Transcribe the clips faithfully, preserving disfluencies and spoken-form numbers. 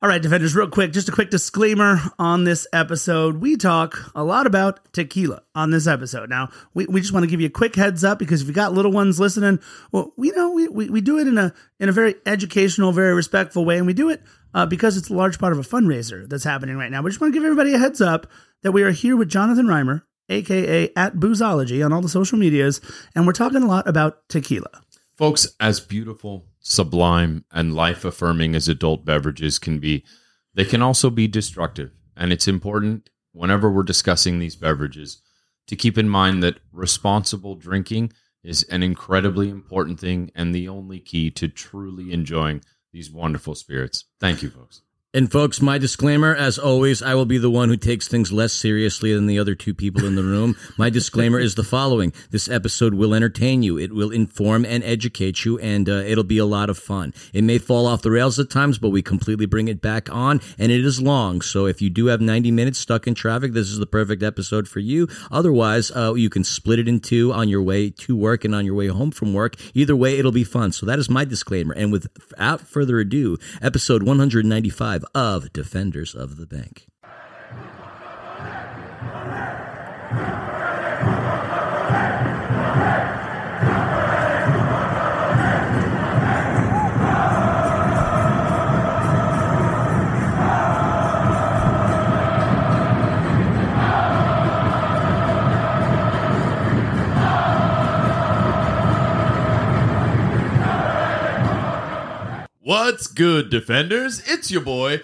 All right, Defenders, real quick, just a quick disclaimer on this episode. We talk a lot about tequila on this episode. Now, we, we just want to give you a quick heads up because if you got little ones listening, well, we know we, we, we do it in a in a very educational, very respectful way, and we do it uh, because it's a large part of a fundraiser that's happening right now. We just want to give everybody a heads up that we are here with Jonathan Reimer, a k a at Boozology on all the social medias, and we're talking a lot about tequila. Folks, as beautiful, sublime, and life-affirming as adult beverages can be, they can also be destructive. And it's important, whenever we're discussing these beverages, to keep in mind that responsible drinking is an incredibly important thing and the only key to truly enjoying these wonderful spirits. Thank you, folks. And folks, my disclaimer, as always, I will be the one who takes things less seriously than the other two people in the room. My disclaimer is the following. This episode will entertain you. It will inform and educate you, and uh, it'll be a lot of fun. It may fall off the rails at times, but we completely bring it back on, and it is long. So if you do have ninety minutes stuck in traffic, this is the perfect episode for you. Otherwise, uh, you can split it in two on your way to work and on your way home from work. Either way, it'll be fun. So that is my disclaimer. And without further ado, episode one ninety-five of Defenders of the Bank. What's good, Defenders? It's your boy,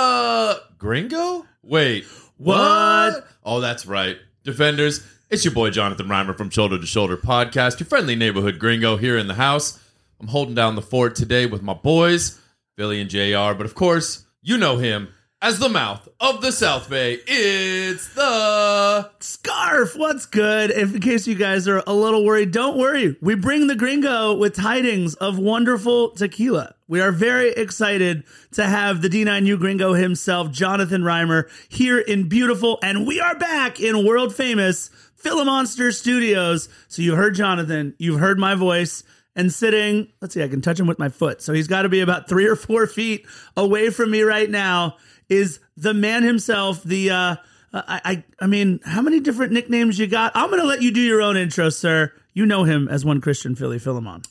the Gringo? Wait, what? what? Oh, that's right. Defenders, it's your boy, Jonathan Reimer from Shoulder to Shoulder Podcast, your friendly neighborhood gringo here in the house. I'm holding down the fort today with my boys, Billy and J R, but of course, you know him as the mouth of the South Bay. It's the Scarf. What's good? If in case you guys are a little worried, don't worry. We bring the gringo with tidings of wonderful tequila. We are very excited to have the D nine U gringo himself, Jonathan Reimer, here in beautiful, and we are back in world famous Philomonster Studios. So you heard Jonathan, you've heard my voice. And sitting, let's see, I can touch him with my foot. So he's got to be about three or four feet away from me right now. Is the man himself, the, uh, I, I I mean, how many different nicknames you got? I'm going to let you do your own intro, sir. You know him as one Christian Philly Philemon.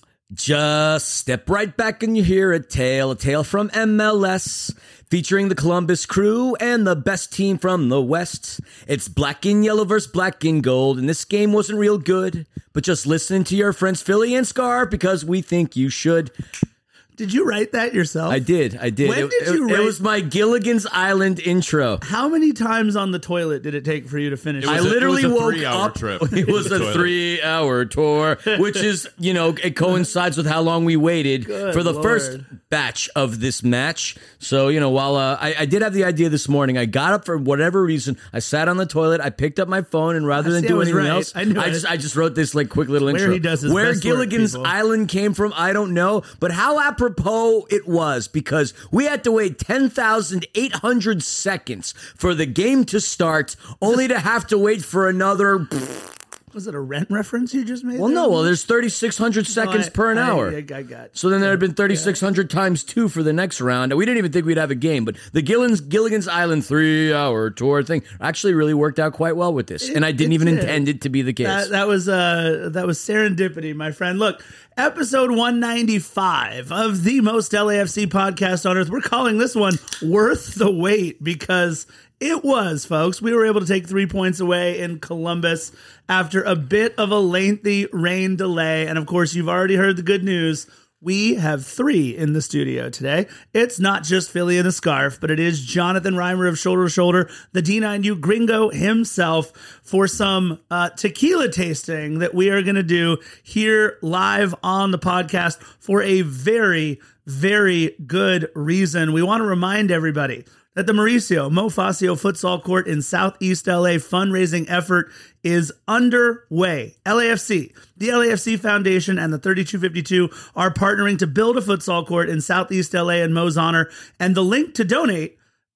Just step right back and you hear a tale, a tale from M L S, featuring the Columbus Crew and the best team from the West. It's black and yellow versus black and gold, and this game wasn't real good, but just listen to your friends Philly and Scar because we think you should. Did you write that yourself? I did. I did. When it, did you it, write? It was my Gilligan's Island intro. How many times on the toilet did it take for you to finish? It was I a- literally it was a woke three-hour up. trip It was to the a toilet. three-hour tour, which is, you know, it coincides with how long we waited Good for the Lord. first batch of this match. So, you know, while uh, I, I did have the idea this morning, I got up for whatever reason. I sat on the toilet. I picked up my phone, and rather I than see, I do was anything right. else, I knew it. just I just wrote this like quick little Where intro. he does his Where best work, Gilligan's people. Island came from, I don't know, but how apropos it was because we had to wait ten thousand eight hundred seconds for the game to start, only to have to wait for another. Was it a Rent reference you just made? Well, there? no. Well, there's thirty-six hundred seconds I- per an I- hour. I, I got. So then there had been thirty-six hundred times two for the next round. We didn't even think we'd have a game, but the Gilligan's, Gilligan's Island three-hour tour thing actually really worked out quite well with this, It- and I didn't it even did. intend it to be the case. That, that was uh that was serendipity, my friend. Look, episode one ninety-five of the most L A F C podcast on earth. We're calling this one Worth the Wait because it was, folks. We were able to take three points away in Columbus after a bit of a lengthy rain delay. And of course, you've already heard the good news. We have three in the studio today. It's not just Philly in a scarf, but it is Jonathan Reimer of Shoulder to Shoulder, the D nine U gringo himself, for some uh, tequila tasting that we are going to do here live on the podcast for a very, very good reason. We want to remind everybody that the Mauricio Mo Facio Futsal Court in Southeast L A fundraising effort is underway. L A F C, the L A F C Foundation, and the thirty-two fifty-two are partnering to build a futsal court in Southeast L A in Mo's honor, and the link to donate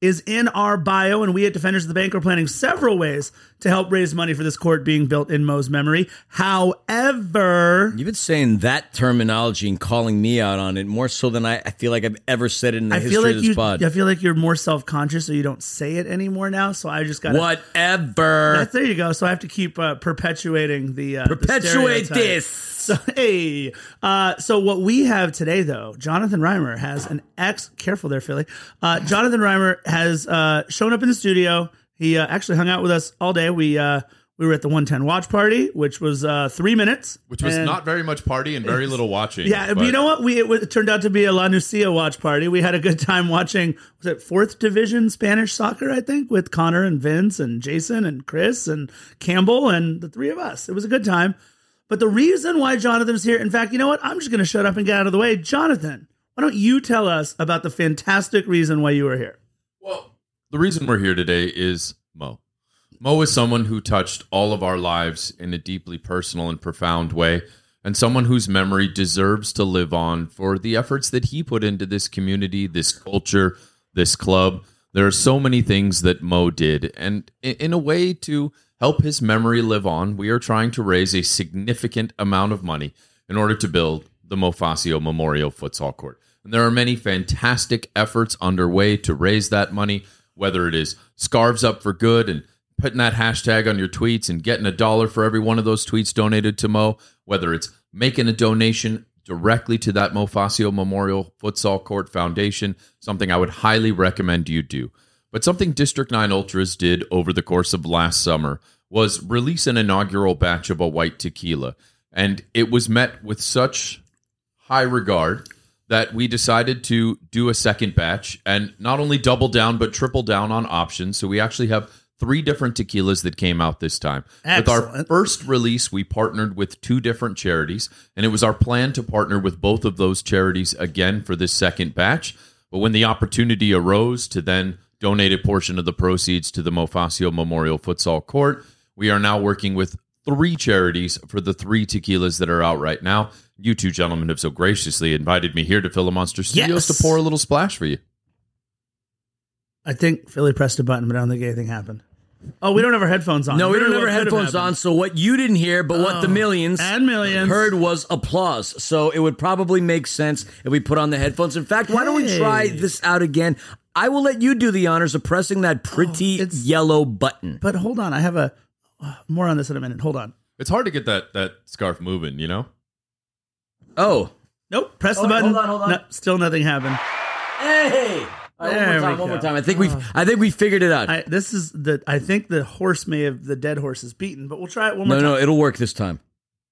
is in our bio, and we at Defenders of the Bank are planning several ways to help raise money for this court being built in Mo's memory. However, You've been saying that terminology and calling me out on it more so than I, I feel like I've ever said it in the I history feel like of this you, pod. I feel like you're more self-conscious, so you don't say it anymore now. So I just got Whatever. That's, there you go. So I have to keep uh, perpetuating the uh, Perpetuate the this. So hey, uh, so what we have today, though, Jonathan Reimer has an ex. Careful there, Philly. Uh, Jonathan Reimer has uh, shown up in the studio. He uh, actually hung out with us all day. We uh, we were at the one ten watch party, which was uh, three minutes, Which was and- not very much party and very little watching. Yeah, but you know what? We it, was- it turned out to be a La Nucia watch party. We had a good time watching. Was it fourth division Spanish soccer? I think with Connor and Vince and Jason and Chris and Campbell and the three of us. It was a good time. But the reason why Jonathan's here, in fact, you know what? I'm just going to shut up and get out of the way. Jonathan, why don't you tell us about the fantastic reason why you are here? Well, the reason we're here today is Mo. Mo is someone who touched all of our lives in a deeply personal and profound way, and someone whose memory deserves to live on for the efforts that he put into this community, this culture, this club. There are so many things that Mo did, and in a way to help his memory live on, we are trying to raise a significant amount of money in order to build the Mo Facio Memorial Futsal Court. And there are many fantastic efforts underway to raise that money, whether it is Scarves Up for Good and putting that hashtag on your tweets and getting a dollar for every one of those tweets donated to Mo, whether it's making a donation directly to that Mo Facio Memorial Futsal Court Foundation, something I would highly recommend you do. But something District nine Ultras did over the course of last summer was release an inaugural batch of a white tequila. And it was met with such high regard that we decided to do a second batch and not only double down, but triple down on options. So we actually have three different tequilas that came out this time. Excellent. With our first release, we partnered with two different charities, and it was our plan to partner with both of those charities again for this second batch. But when the opportunity arose to then donate a portion of the proceeds to the Mo Facio Memorial Futsal Court, we are now working with three charities for the three tequilas that are out right now. You two gentlemen have so graciously invited me here to Philly Monster Studios Yes. to pour a little splash for you. I think Philly pressed a button, but I don't think anything happened. Oh, we don't have our headphones on. No, we don't Literally have our what could have headphones happened. on, so what you didn't hear, but what the millions and millions heard was applause. So it would probably make sense if we put on the headphones. In fact, why don't we Hey. try this out again? I will let you do the honors of pressing that pretty Oh, it's- yellow button. But hold on, I have a uh, more on this in a minute. Hold on. It's hard to get that, that scarf moving, you know? Oh. Nope. Press Hold the on, button. hold on, hold on. No, still nothing happened. Hey! All right, There one more time, we one more go. time. I think we've I think we figured it out. I, this is the. I think the horse may have the dead horse is beaten, but we'll try it one more no, time. no, it'll work this time.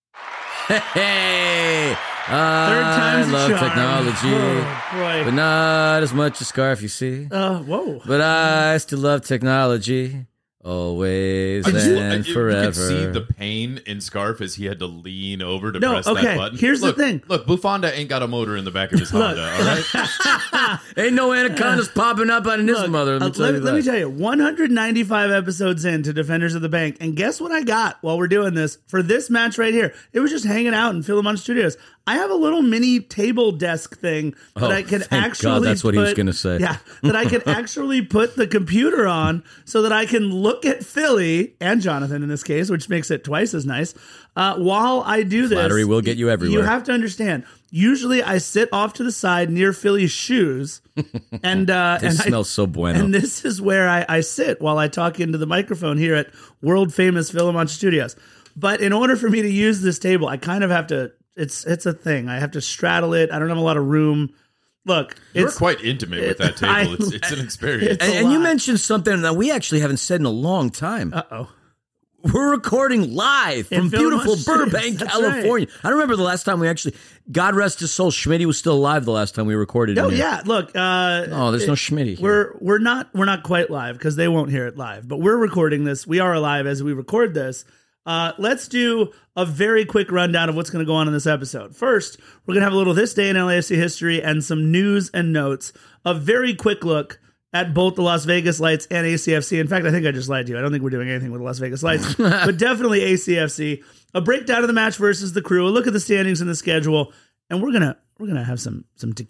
Hey! Third time's I a love charm. technology, Oh, boy. but not as much as Scarf, you see. Uh, whoa. But I still love technology, always I just- and you- forever. You could see the pain in Scarf as he had to lean over to No, press okay, that button. here's the Look, thing. Look, Bufonda ain't got a motor in the back of his Honda, all right? Ain't no anacondas popping up on his Look, mother. Let me uh, tell let, you let me that. tell you, one hundred ninety-five episodes into Defenders of the Bank, and guess what I got while we're doing this for this match right here? It was just hanging out in Philemon Studios. I have a little mini table desk thing that Oh, I can thank actually. God, that's what he was put- gonna say. Yeah, that I can actually put the computer on so that I can look at Philly and Jonathan in this case, which makes it twice as nice. Uh, while I do this, Flattery will get you everywhere. You have to understand. Usually, I sit off to the side near Philly's shoes, and uh, This and I- smells so bueno. and this is where I, I sit while I talk into the microphone here at world famous Philemon Studios. But in order for me to use this table, I kind of have to. It's it's a thing. I have to straddle it. I don't have a lot of room. Look, You're it's quite intimate with that I- table. It's, it's an experience. It's and, a and you lot. mentioned something that we actually haven't said in a long time. uh oh. We're recording live In from beautiful Philemon Burbank, Studios. That's California. I don't remember the last time we actually. God rest his soul. Schmitty was still alive the last time we recorded. Oh in here. yeah. Look. Uh, Oh, there's no Schmitty here. We're we're not we're not quite live because they won't hear it live. But we're recording this. We are alive as we record this. Uh, let's do a very quick rundown of what's going to go on in this episode. First, we're going to have a little This Day in L A F C history and some news and notes. A very quick look at both the Las Vegas Lights and A C F C. In fact, I think I just lied to you. I don't think we're doing anything with the Las Vegas Lights, but definitely A C F C. A breakdown of the match versus the Crew. A look at the standings and the schedule, and we're gonna we're gonna have some some tequila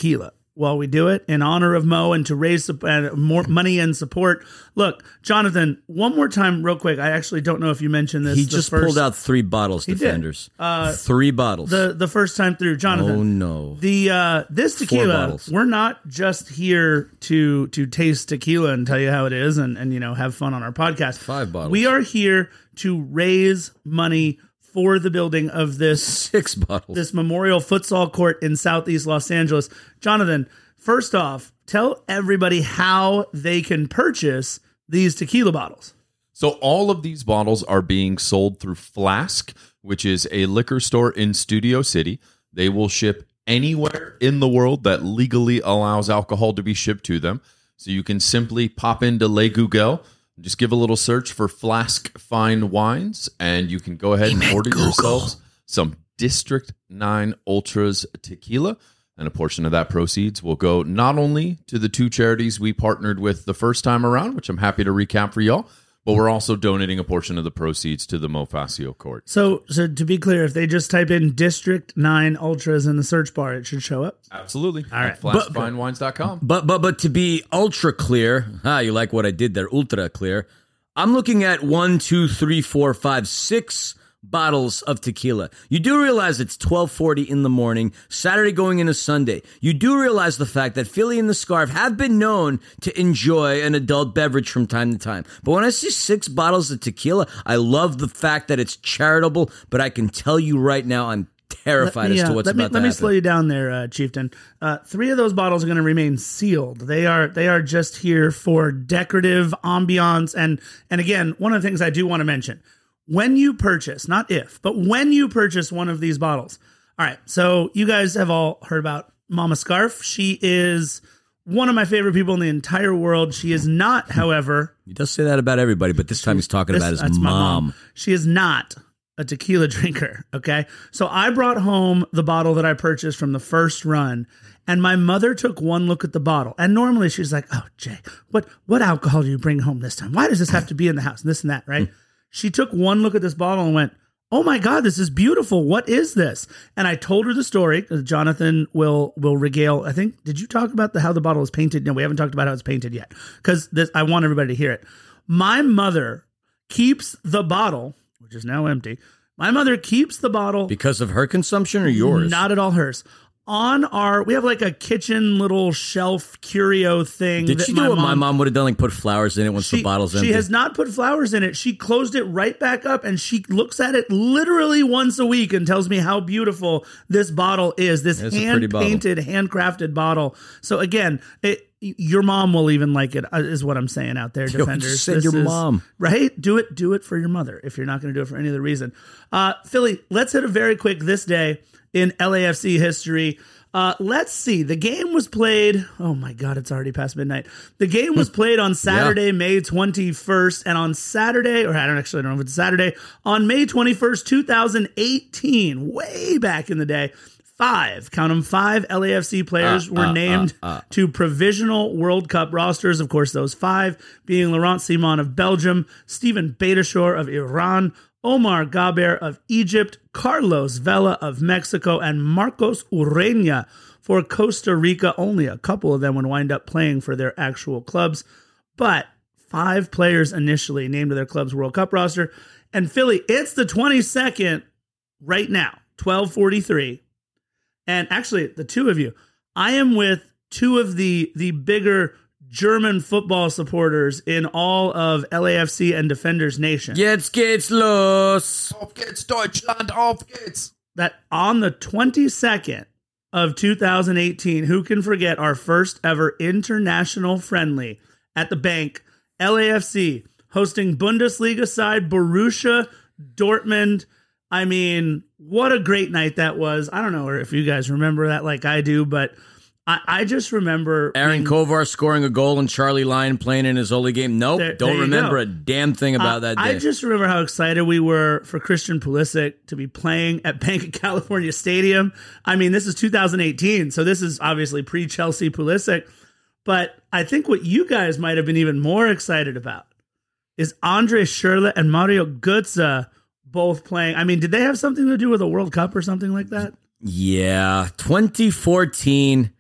while we do it in honor of Mo and to raise uh, more money and support. Look, Jonathan, one more time real quick. I actually don't know if you mentioned this. He just first, pulled out three bottles, he Defenders. Uh, three bottles. The the first time through, Jonathan. Oh, no. The uh, this tequila, we're not just here to to taste tequila and tell you how it is and, and you know have fun on our podcast. Five bottles. We are here to raise money for the building of this six bottles. This memorial futsal court in Southeast Los Angeles. Jonathan, first off, tell everybody how they can purchase these tequila bottles. So all of these bottles are being sold through Flask, which is a liquor store in Studio City. They will ship anywhere in the world that legally allows alcohol to be shipped to them. So you can simply pop into Le Google, just give a little search for Flask Fine Wines, and you can go ahead and order Google. yourselves some District nine Ultras tequila. And a portion of that proceeds will go not only to the two charities we partnered with the first time around, which I'm happy to recap for y'all, but we're also donating a portion of the proceeds to the Mo Facio Court. So, so to be clear, if they just type in District nine Ultras in the search bar, it should show up? Absolutely. All right. At flask fine wines dot com. But, but, but to be ultra clear, ah, you like what I did there, ultra clear. I'm looking at one, two, three, four, five, six bottles of tequila. You do realize it's twelve forty in the morning, Saturday going into Sunday. You do realize the fact that Philly and the Scarf have been known to enjoy an adult beverage from time to time. But when I see six bottles of tequila, I love the fact that it's charitable, but I can tell you right now I'm terrified me, as to uh, what's let me, about let to me happen. slow you down there, uh, Chieftain. Uh, three of those bottles are going to remain sealed. They are they are just here for decorative ambiance. And and again, one of the things I do want to mention, when you purchase, not if, but when you purchase one of these bottles. All right, so you guys have all heard about Mama Scarf. She is one of my favorite people in the entire world. She is not, however... He does say that about everybody, but this time he's talking this, about his that's mom. my mom. She is not a tequila drinker, okay? So I brought home the bottle that I purchased from the first run, and my mother took one look at the bottle. And normally she's like, oh, Jay, what, what alcohol do you bring home this time? Why does this have to be in the house? And this and that, right? She took one look at this bottle and went, oh my God, this is beautiful. What is this? And I told her the story. Jonathan will will regale. I think, did you talk about the how the bottle is painted? No, we haven't talked about how it's painted yet because I want everybody to hear it. My mother keeps the bottle, which is now empty. My mother keeps the bottle. Because of her consumption or yours? Not at all hers. On our, we have like a kitchen little shelf curio thing. Did that she do my what mom, my mom would have done, like put flowers in it once she, the bottle's empty? She has not put flowers in it. She closed it right back up and she looks at it literally once a week and tells me how beautiful this bottle is. This hand-painted, handcrafted bottle. So again, it, your mom will even like it, is what I'm saying out there, Defenders. You just said this your is, mom. Right? Do it, do it for your mother if you're not going to do it for any other reason. Uh, Philly, let's hit a very quick this day in L A F C history. Uh, let's see. The game was played. Oh my God, it's already past midnight. The game was played on Saturday, yeah. May twenty-first, and on Saturday, or I don't actually I don't know if it's Saturday, on May twenty-first, twenty eighteen, way back in the day, five, count them, five L A F C players uh, were uh, named uh, uh. to provisional World Cup rosters. Of course, those five being Laurent Simon of Belgium, Steven Beitashour of Iran, Omar Gaber of Egypt, Carlos Vela of Mexico, and Marcos Ureña for Costa Rica. Only a couple of them would wind up playing for their actual clubs, but five players initially named to their club's World Cup roster. And Philly, it's the twenty-second right now, twelve forty-three. And actually, the two of you, I am with two of the, the bigger German football supporters in all of L A F C and Defenders Nation. Jetzt geht's los. Auf geht's, Deutschland, auf geht's. That on the twenty-second of two thousand eighteen, who can forget our first ever international friendly at the Bank, L A F C hosting Bundesliga side Borussia Dortmund. I mean, what a great night that was. I don't know if you guys remember that like I do, but I, I just remember Aaron being, Kovar scoring a goal and Charlie Lyon playing in his only game. Nope, there, don't there remember go. a damn thing about uh, that day. I just remember how excited we were for Christian Pulisic to be playing at Bank of California Stadium. I mean, this is two thousand eighteen, so this is obviously pre-Chelsea Pulisic. But I think what you guys might have been even more excited about is Andre Schürrle and Mario Götze both playing. I mean, did they have something to do with a World Cup or something like that? Yeah, twenty fourteen.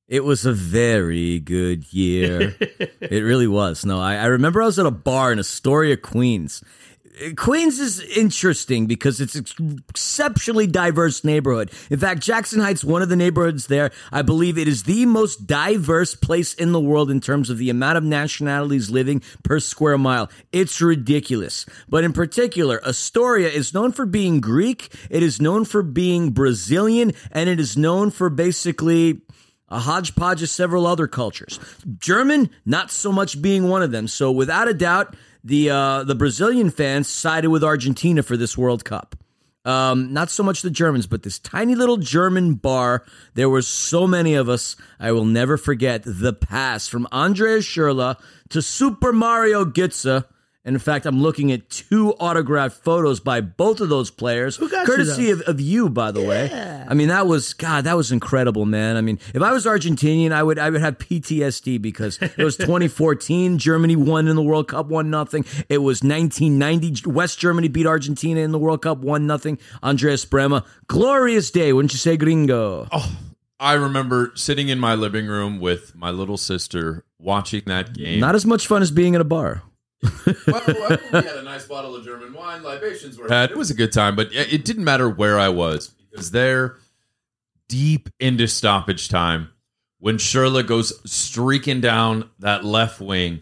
It was a very good year. It really was. No, I, I remember I was at a bar in Astoria, Queens. Queens is interesting because it's an exceptionally diverse neighborhood. In fact, Jackson Heights, one of the neighborhoods there, I believe it is the most diverse place in the world in terms of the amount of nationalities living per square mile. It's ridiculous. But in particular, Astoria is known for being Greek, it is known for being Brazilian, and it is known for basically a hodgepodge of several other cultures. German, not so much being one of them. So without a doubt, The uh, the Brazilian fans sided with Argentina for this World Cup. Um, not so much the Germans, but this tiny little German bar. There were so many of us. I will never forget the pass from Andreas Schürrle to Super Mario Götze. And in fact, I'm looking at two autographed photos by both of those players. Who got courtesy you of, of you, by the yeah. way. I mean, that was, God, that was incredible, man. I mean, if I was Argentinian, I would I would have P T S D because it was twenty fourteen. Germany won in the World Cup, one nothing. It was nineteen ninety. West Germany beat Argentina in the World Cup, one nothing. Andreas Brehme. Glorious day, wouldn't you say, gringo? Oh, I remember sitting in my living room with my little sister watching that game. Not as much fun as being at a bar. well, well, we had a nice bottle of German wine. Libations were had. It was a good time, but it didn't matter where I was because there, deep into stoppage time, when Schürrle goes streaking down that left wing,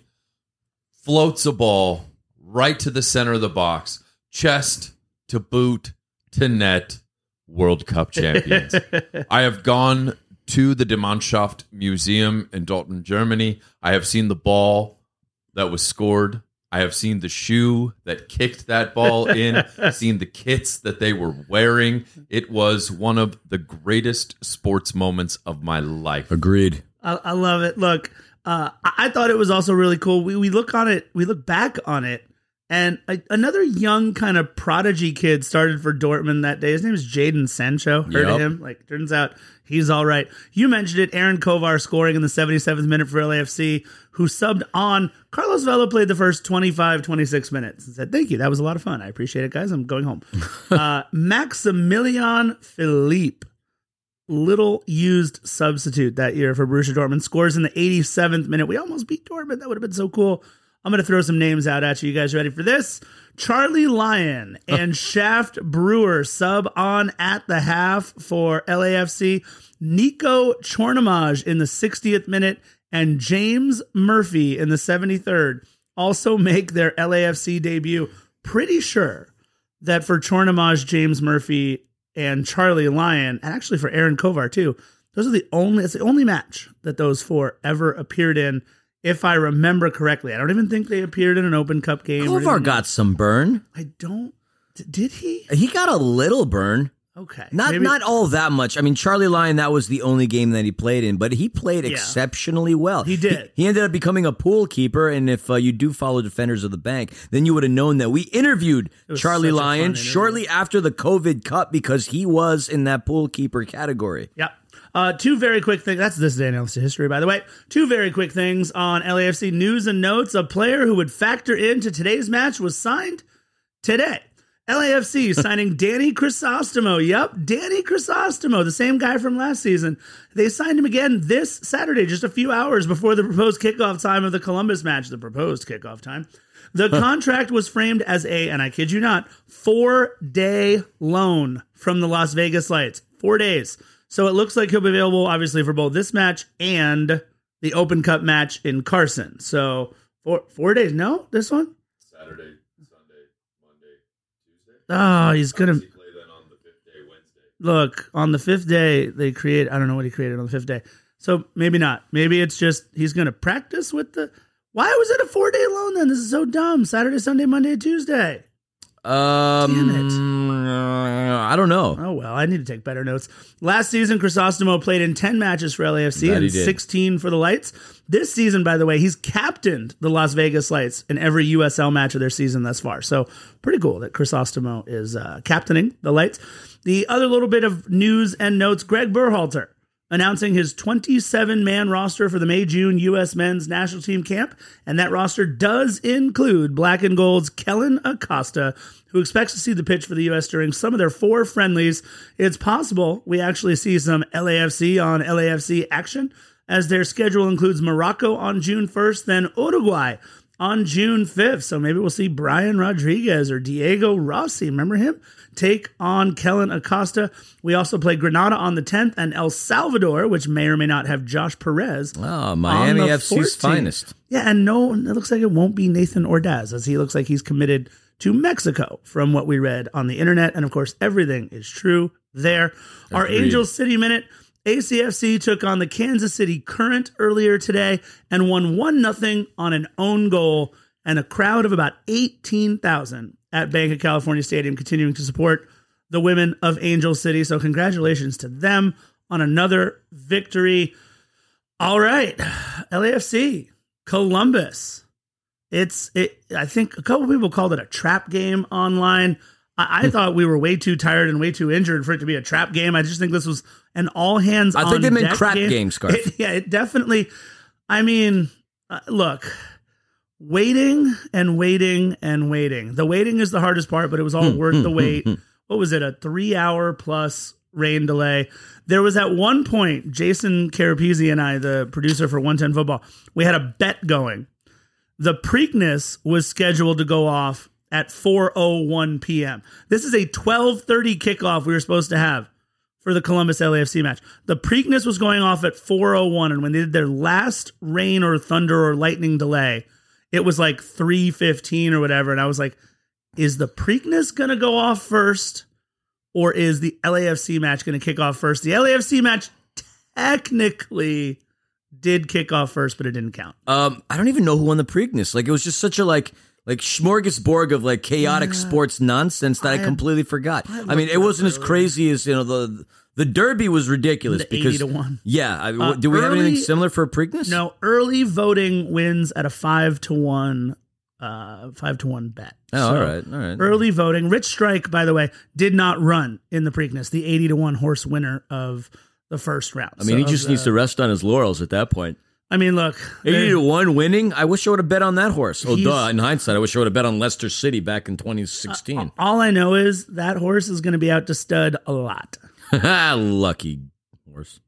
floats a ball right to the center of the box, chest to boot to net, World Cup champions. I have gone to the De Mannschaft Museum in Dortmund, Germany. I have seen the ball that was scored. I have seen the shoe that kicked that ball in, seen the kits that they were wearing. It was one of the greatest sports moments of my life. Agreed. I, I love it. Look, uh, I, I thought it was also really cool. We we look on it, we look back on it, and a, another young kind of prodigy kid started for Dortmund that day. His name is Jadon Sancho. Heard Yep. of him? Like, turns out he's all right. You mentioned it. Aaron Kovar scoring in the seventy-seventh minute for L A F C, who subbed on. Carlos Vela played the first twenty-five, twenty-six minutes and said, thank you. That was a lot of fun. I appreciate it, guys. I'm going home. uh, Maximilian Philippe, little used substitute that year for Borussia Dortmund, scores in the eighty-seventh minute. We almost beat Dortmund. That would have been so cool. I'm going to throw some names out at you. You guys ready for this? Charlie Lyon and Shaft Brewer sub on at the half for L A F C. Nico Chornomaj in the sixtieth minute and James Murphy in the seventy-third also make their L A F C debut. Pretty sure that for Chornomaj, James Murphy, and Charlie Lyon, and actually for Aaron Kovar too, those are the only, it's the only match that those four ever appeared in. If I remember correctly, I don't even think they appeared in an Open Cup game. Kovar got some burn. I don't. d- Did he? He got a little burn. Okay. Not Maybe- not all that much. I mean, Charlie Lyon, that was the only game that he played in, but he played Yeah. exceptionally well. He did. He, he ended up becoming a pool keeper, and if uh, you do follow Defenders of the Bank, then you would have known that we interviewed was Charlie such a fun Lyon interview. shortly after the COVID Cup because he was in that pool keeper category. Yep. Uh, two very quick things. That's this day in L A F C history, by the way. Two very quick things on L A F C news and notes. A player who would factor into today's match was signed today. L A F C signing Danny Crisostomo. Yep, Danny Crisostomo, the same guy from last season. They signed him again this Saturday, just a few hours before the proposed kickoff time of the Columbus match, the proposed kickoff time. The contract was framed as a, and I kid you not, four-day loan from the Las Vegas Lights. Four days. So it looks like he'll be available, obviously, for both this match and the Open Cup match in Carson. So four four days. No, this one? Saturday, Sunday, Monday, Tuesday. Oh, he's going to... Play then on the fifth day, Wednesday. Look, on the fifth day, they create... I don't know what he created on the fifth day. So maybe not. Maybe it's just he's going to practice with the... Why was it a four-day loan then? This is so dumb. Saturday, Sunday, Monday, Tuesday. Um, Damn uh, I don't know. Oh, well, I need to take better notes. Last season, Crisostomo played in ten matches for L A F C That he and did. sixteen for the Lights. This season, by the way, he's captained the Las Vegas Lights in every U S L match of their season thus far. So pretty cool that Crisostomo is uh, captaining the Lights. The other little bit of news and notes, Greg Berhalter announcing his twenty-seven man roster for the May-June U S men's national team camp. And that roster does include Black and Gold's Kellen Acosta, who expects to see the pitch for the U S during some of their four friendlies. It's possible we actually see some L A F C on L A F C action as their schedule includes Morocco on June first, then Uruguay on June fifth. So maybe we'll see Brian Rodriguez or Diego Rossi, remember him, take on Kellen Acosta. We also play Grenada on the tenth and El Salvador, which may or may not have Josh Perez. Oh, Miami F C's finest. Yeah, and no, it looks like it won't be Nathan Ordaz, as he looks like he's committed to Mexico from what we read on the internet. And of course, everything is true there. Agreed. Our Angel City Minute, A C F C took on the Kansas City Current earlier today and won one nothing on an own goal, and a crowd of about eighteen thousand at Bank of California Stadium continuing to support the women of Angel City. So congratulations to them on another victory. All right, L A F C, Columbus. It's, it. I think a couple people called it a trap game online. I, I thought we were way too tired and way too injured for it to be a trap game. I just think this was an all hands on deck I think they meant crap game, game Scarf. It, yeah, it definitely. I mean, uh, look, waiting and waiting and waiting. The waiting is the hardest part, but it was all worth the wait. What was it? A three hour plus rain delay. There was at one point, Jason Carapizzi and I, the producer for one ten Football, we had a bet going. The Preakness was scheduled to go off at four oh one p.m. This is a twelve thirty kickoff we were supposed to have for the Columbus L A F C match. The Preakness was going off at four oh one, and when they did their last rain or thunder or lightning delay, it was like three fifteen or whatever, and I was like, is the Preakness going to go off first, or is the L A F C match going to kick off first? The L A F C match technically did kick off first, but it didn't count. Um, I don't even know who won the Preakness. Like, it was just such a like like smorgasbord of like chaotic yeah. sports nonsense that I, I completely forgot. I, I mean, it wasn't as crazy as, you know, the the Derby was ridiculous the because eighty to one. Yeah, I, uh, do we early, have anything similar for Preakness? No, early voting wins at a five to one. Uh, five to one bet. Oh, so, all right, all right. Early voting. Rich Strike, by the way, did not run in the Preakness, the eighty to one horse winner of the first round. I mean, so he just the, needs to rest on his laurels at that point. I mean, look, eighty to one winning. I wish I would have bet on that horse. Oh, duh. In hindsight, I wish I would have bet on Leicester City back in twenty sixteen. Uh, all I know is that horse is going to be out to stud a lot. Lucky horse.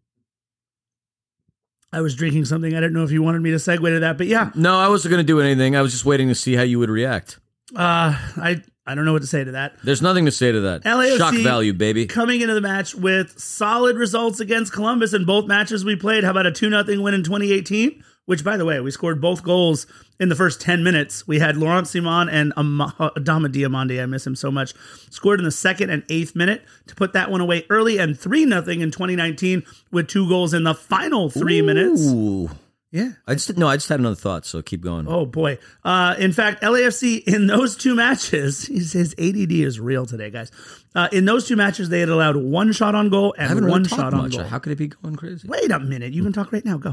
I was drinking something. I didn't know if you wanted me to segue to that, but yeah. No, I wasn't going to do anything. I was just waiting to see how you would react. Uh, I I don't know what to say to that. There's nothing to say to that. L A F C shock value, baby. Coming into the match with solid results against Columbus in both matches we played. How about a two nothing win in twenty eighteen? Which, by the way, we scored both goals in the first ten minutes. We had Laurent Simon and Adama Diomande, I miss him so much, scored in the second and eighth minute to put that one away early, and three nothing in twenty nineteen with two goals in the final three Ooh. minutes. Yeah. I just no, I just had another thought, so keep going. Oh, boy. Uh, in fact, L A F C in those two matches, his A D D is real today, guys. Uh, in those two matches, they had allowed one shot on goal and one really shot on much. goal. How could it be going crazy? Wait a minute. You can talk right now. Go.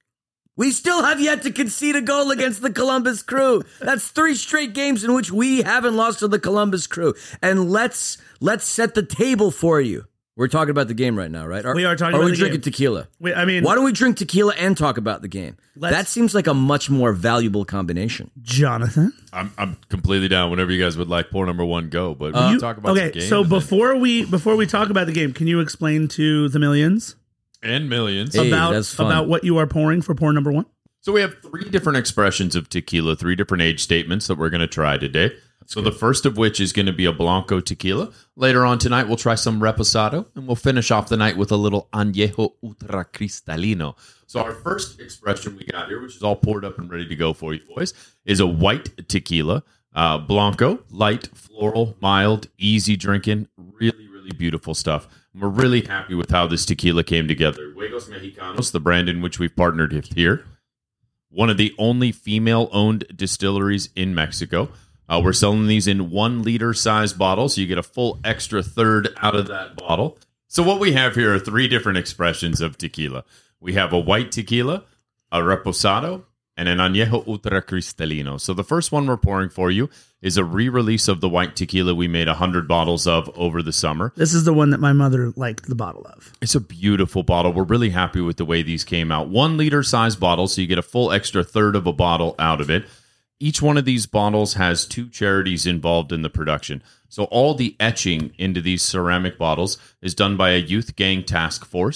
We still have yet to concede a goal against the Columbus Crew. That's three straight games in which we haven't lost to the Columbus Crew. And let's let's set the table for you. We're talking about the game right now, right? Are, we are talking are about we the drinking game. tequila? Wait, I mean, why don't we drink tequila and talk about the game? That seems like a much more valuable combination. Jonathan? I'm I'm completely down. Whenever you guys would like pour number one, go. But Uh, we you, talk about okay, the game. so before we before we talk about the game, can you explain to the millions and millions Hey, about that's fun. about what you are pouring for pour number one? So we have three different expressions of tequila, three different age statements that we're going to try today. That's so good. The first of which is going to be a Blanco tequila. Later on tonight, we'll try some Reposado, and we'll finish off the night with a little Añejo Ultra Cristalino. So our first expression we got here, which is all poured up and ready to go for you boys, is a white tequila. Uh, Blanco, light, floral, mild, easy drinking, really, really beautiful stuff. And we're really happy with how this tequila came together. Juegos Mexicanos, the brand in which we've partnered with here. One of the only female-owned distilleries in Mexico. Uh, we're selling these in one-liter size bottles, so you get a full extra third out of that bottle. So what we have here are three different expressions of tequila. We have a white tequila, a reposado, and an añejo ultra cristalino. So the first one we're pouring for you is a re-release of the white tequila we made one hundred bottles of over the summer. This is the one that my mother liked the bottle of. It's a beautiful bottle. We're really happy with the way these came out. One liter size bottle, so you get a full extra third of a bottle out of it. Each one of these bottles has two charities involved in the production. So all the etching into these ceramic bottles is done by a youth gang task force.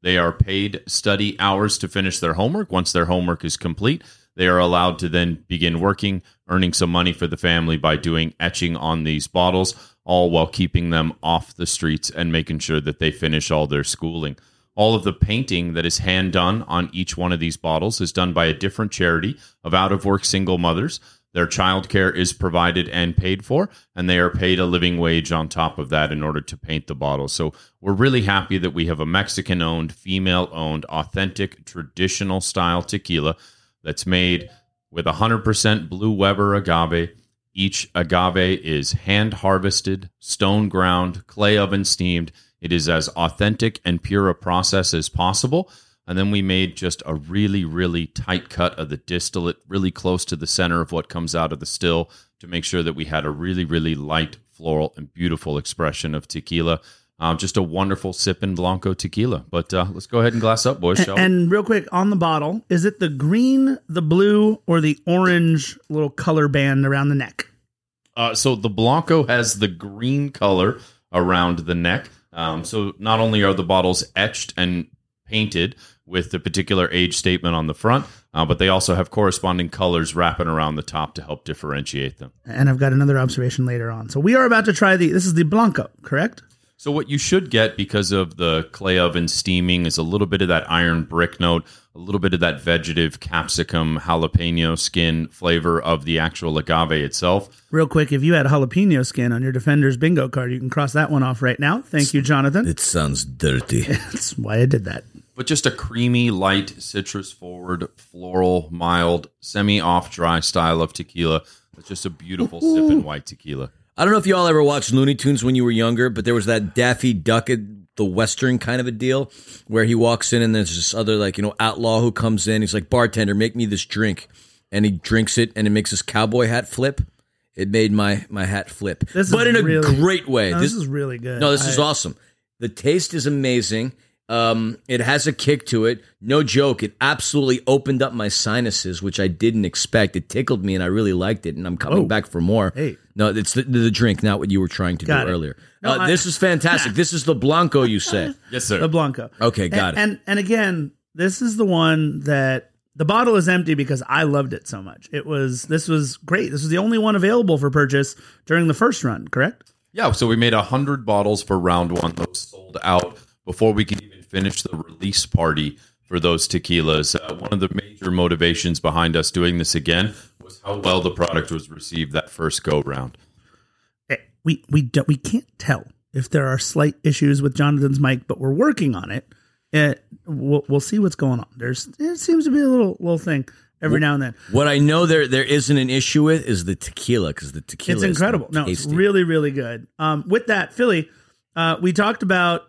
They are paid study hours to finish their homework. Once their homework is complete, they are allowed to then begin working, earning some money for the family by doing etching on these bottles, all while keeping them off the streets and making sure that they finish all their schooling. All of the painting that is hand done on each one of these bottles is done by a different charity of out-of-work single mothers. Their childcare is provided and paid for, and they are paid a living wage on top of that in order to paint the bottles. So we're really happy that we have a Mexican-owned, female-owned, authentic, traditional-style tequila that's made with one hundred percent Blue Weber agave. Each agave is hand-harvested, stone-ground, clay oven steamed. It is as authentic and pure a process as possible. And then we made just a really, really tight cut of the distillate, really close to the center of what comes out of the still, to make sure that we had a really, really light, floral, and beautiful expression of tequila. Um, just a wonderful sipping Blanco tequila. But uh, let's go ahead and glass up, boys. Shall we? And real quick, on the bottle, is it the green, the blue, or the orange little color band around the neck? Uh, so the Blanco has the green color around the neck. Um, so not only are the bottles etched and painted with the particular age statement on the front, uh, but they also have corresponding colors wrapping around the top to help differentiate them. And I've got another observation later on. So we are about to try the, this is the Blanco, correct? So what you should get, because of the clay oven steaming, is a little bit of that iron brick note, a little bit of that vegetative capsicum jalapeno skin flavor of the actual agave itself. Real quick, if you had jalapeno skin on your Defenders bingo card, you can cross that one off right now. Thank you, Jonathan. It sounds dirty. That's why I did that. But just a creamy, light, citrus-forward, floral, mild, semi-off dry style of tequila. It's just a beautiful sipping white tequila. I don't know if you all ever watched Looney Tunes when you were younger, but there was that Daffy Duck, the Western kind of a deal, where he walks in and there's this other, like, you know, outlaw who comes in. He's like, bartender, make me this drink. And he drinks it, and it makes his cowboy hat flip. It made my, my hat flip. This but is in a really, great way. No, this, this is really good. No, this I, is awesome. The taste is amazing. Um, it has a kick to it. No joke. It absolutely opened up my sinuses, which I didn't expect. It tickled me, and I really liked it, and I'm coming oh, back for more. Hey. No, it's the, the drink, not what you were trying to got do it. earlier. No, uh, I, this is fantastic. This is the Blanco, you say? Yes, sir. The Blanco. Okay, got and, it. And and again, this is the one that the bottle is empty because I loved it so much. It was this was great. This was the only one available for purchase during the first run, correct? Yeah, so we made one hundred bottles for round one. Those sold out before we could even finish the release party for those tequilas. Uh, one of the major motivations behind us doing this again was how well the product was received that first go round. We we don't, we can't tell if there are slight issues with Jonathan's mic, but we're working on it. It we'll, we'll see what's going on. There's it seems to be a little little thing every now and then. What I know there there isn't an issue with is the tequila, because the tequila It's is incredible. No, it's tasty. really really good. Um, with that, Philly, uh, we talked about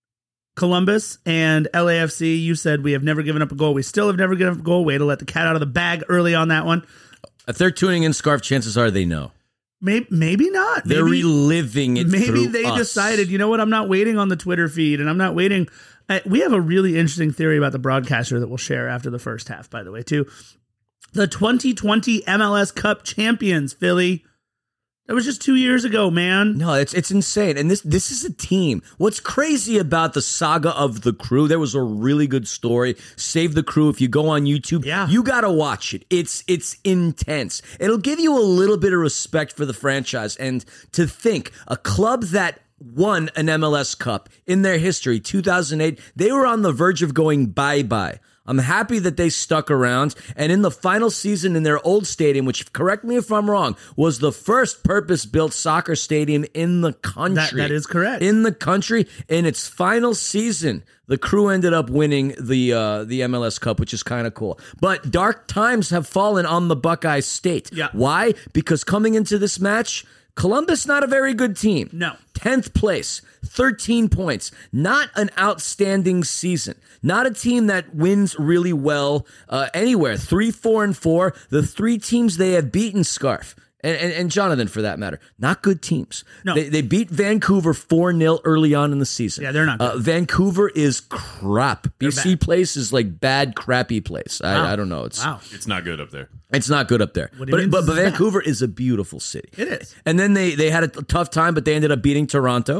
Columbus and L A F C. You said we have never given up a goal. We still have never given up a goal. Way to let the cat out of the bag early on that one. If they're tuning in, Scarf, chances are they know. Maybe, maybe not. They're maybe, reliving it Maybe through they us. decided, you know what, I'm not waiting on the Twitter feed, and I'm not waiting. Uh, we have a really interesting theory about the broadcaster that we'll share after the first half, by the way, too. The twenty twenty M L S Cup champions, Philly. That was just two years ago, man. No, it's it's insane. And this this is a team. What's crazy about the saga of The Crew, there was a really good story. Save the Crew. If you go on YouTube, Yeah. you got to watch it. It's it's intense. It'll give you a little bit of respect for the franchise. And to think, a club that won an M L S Cup in their history, two thousand eight, they were on the verge of going bye-bye. I'm happy that they stuck around, and in the final season in their old stadium, which, correct me if I'm wrong, was the first purpose-built soccer stadium in the country. That- that is correct. In the country, in its final season, the Crew ended up winning the uh, the M L S Cup, which is kind of cool. But dark times have fallen on the Buckeye State. Yeah. Why? Because coming into this match, Columbus not a very good team. No. tenth place, thirteen points. Not an outstanding season. Not a team that wins really well uh, anywhere. Three, four, and four. The three teams they have beaten, Scarf, and, and, and Jonathan for that matter, not good teams. No. They, they beat Vancouver four nil early on in the season. Yeah, they're not good. Uh, Vancouver is crap. B C bad. Place is like bad, crappy place. I, Wow. I don't know. It's Wow. It's not good up there. it's not good up there. What do you But, mean but, this but is bad? Vancouver is a beautiful city. It is. And then they, they had a t- tough time, but they ended up beating Toronto.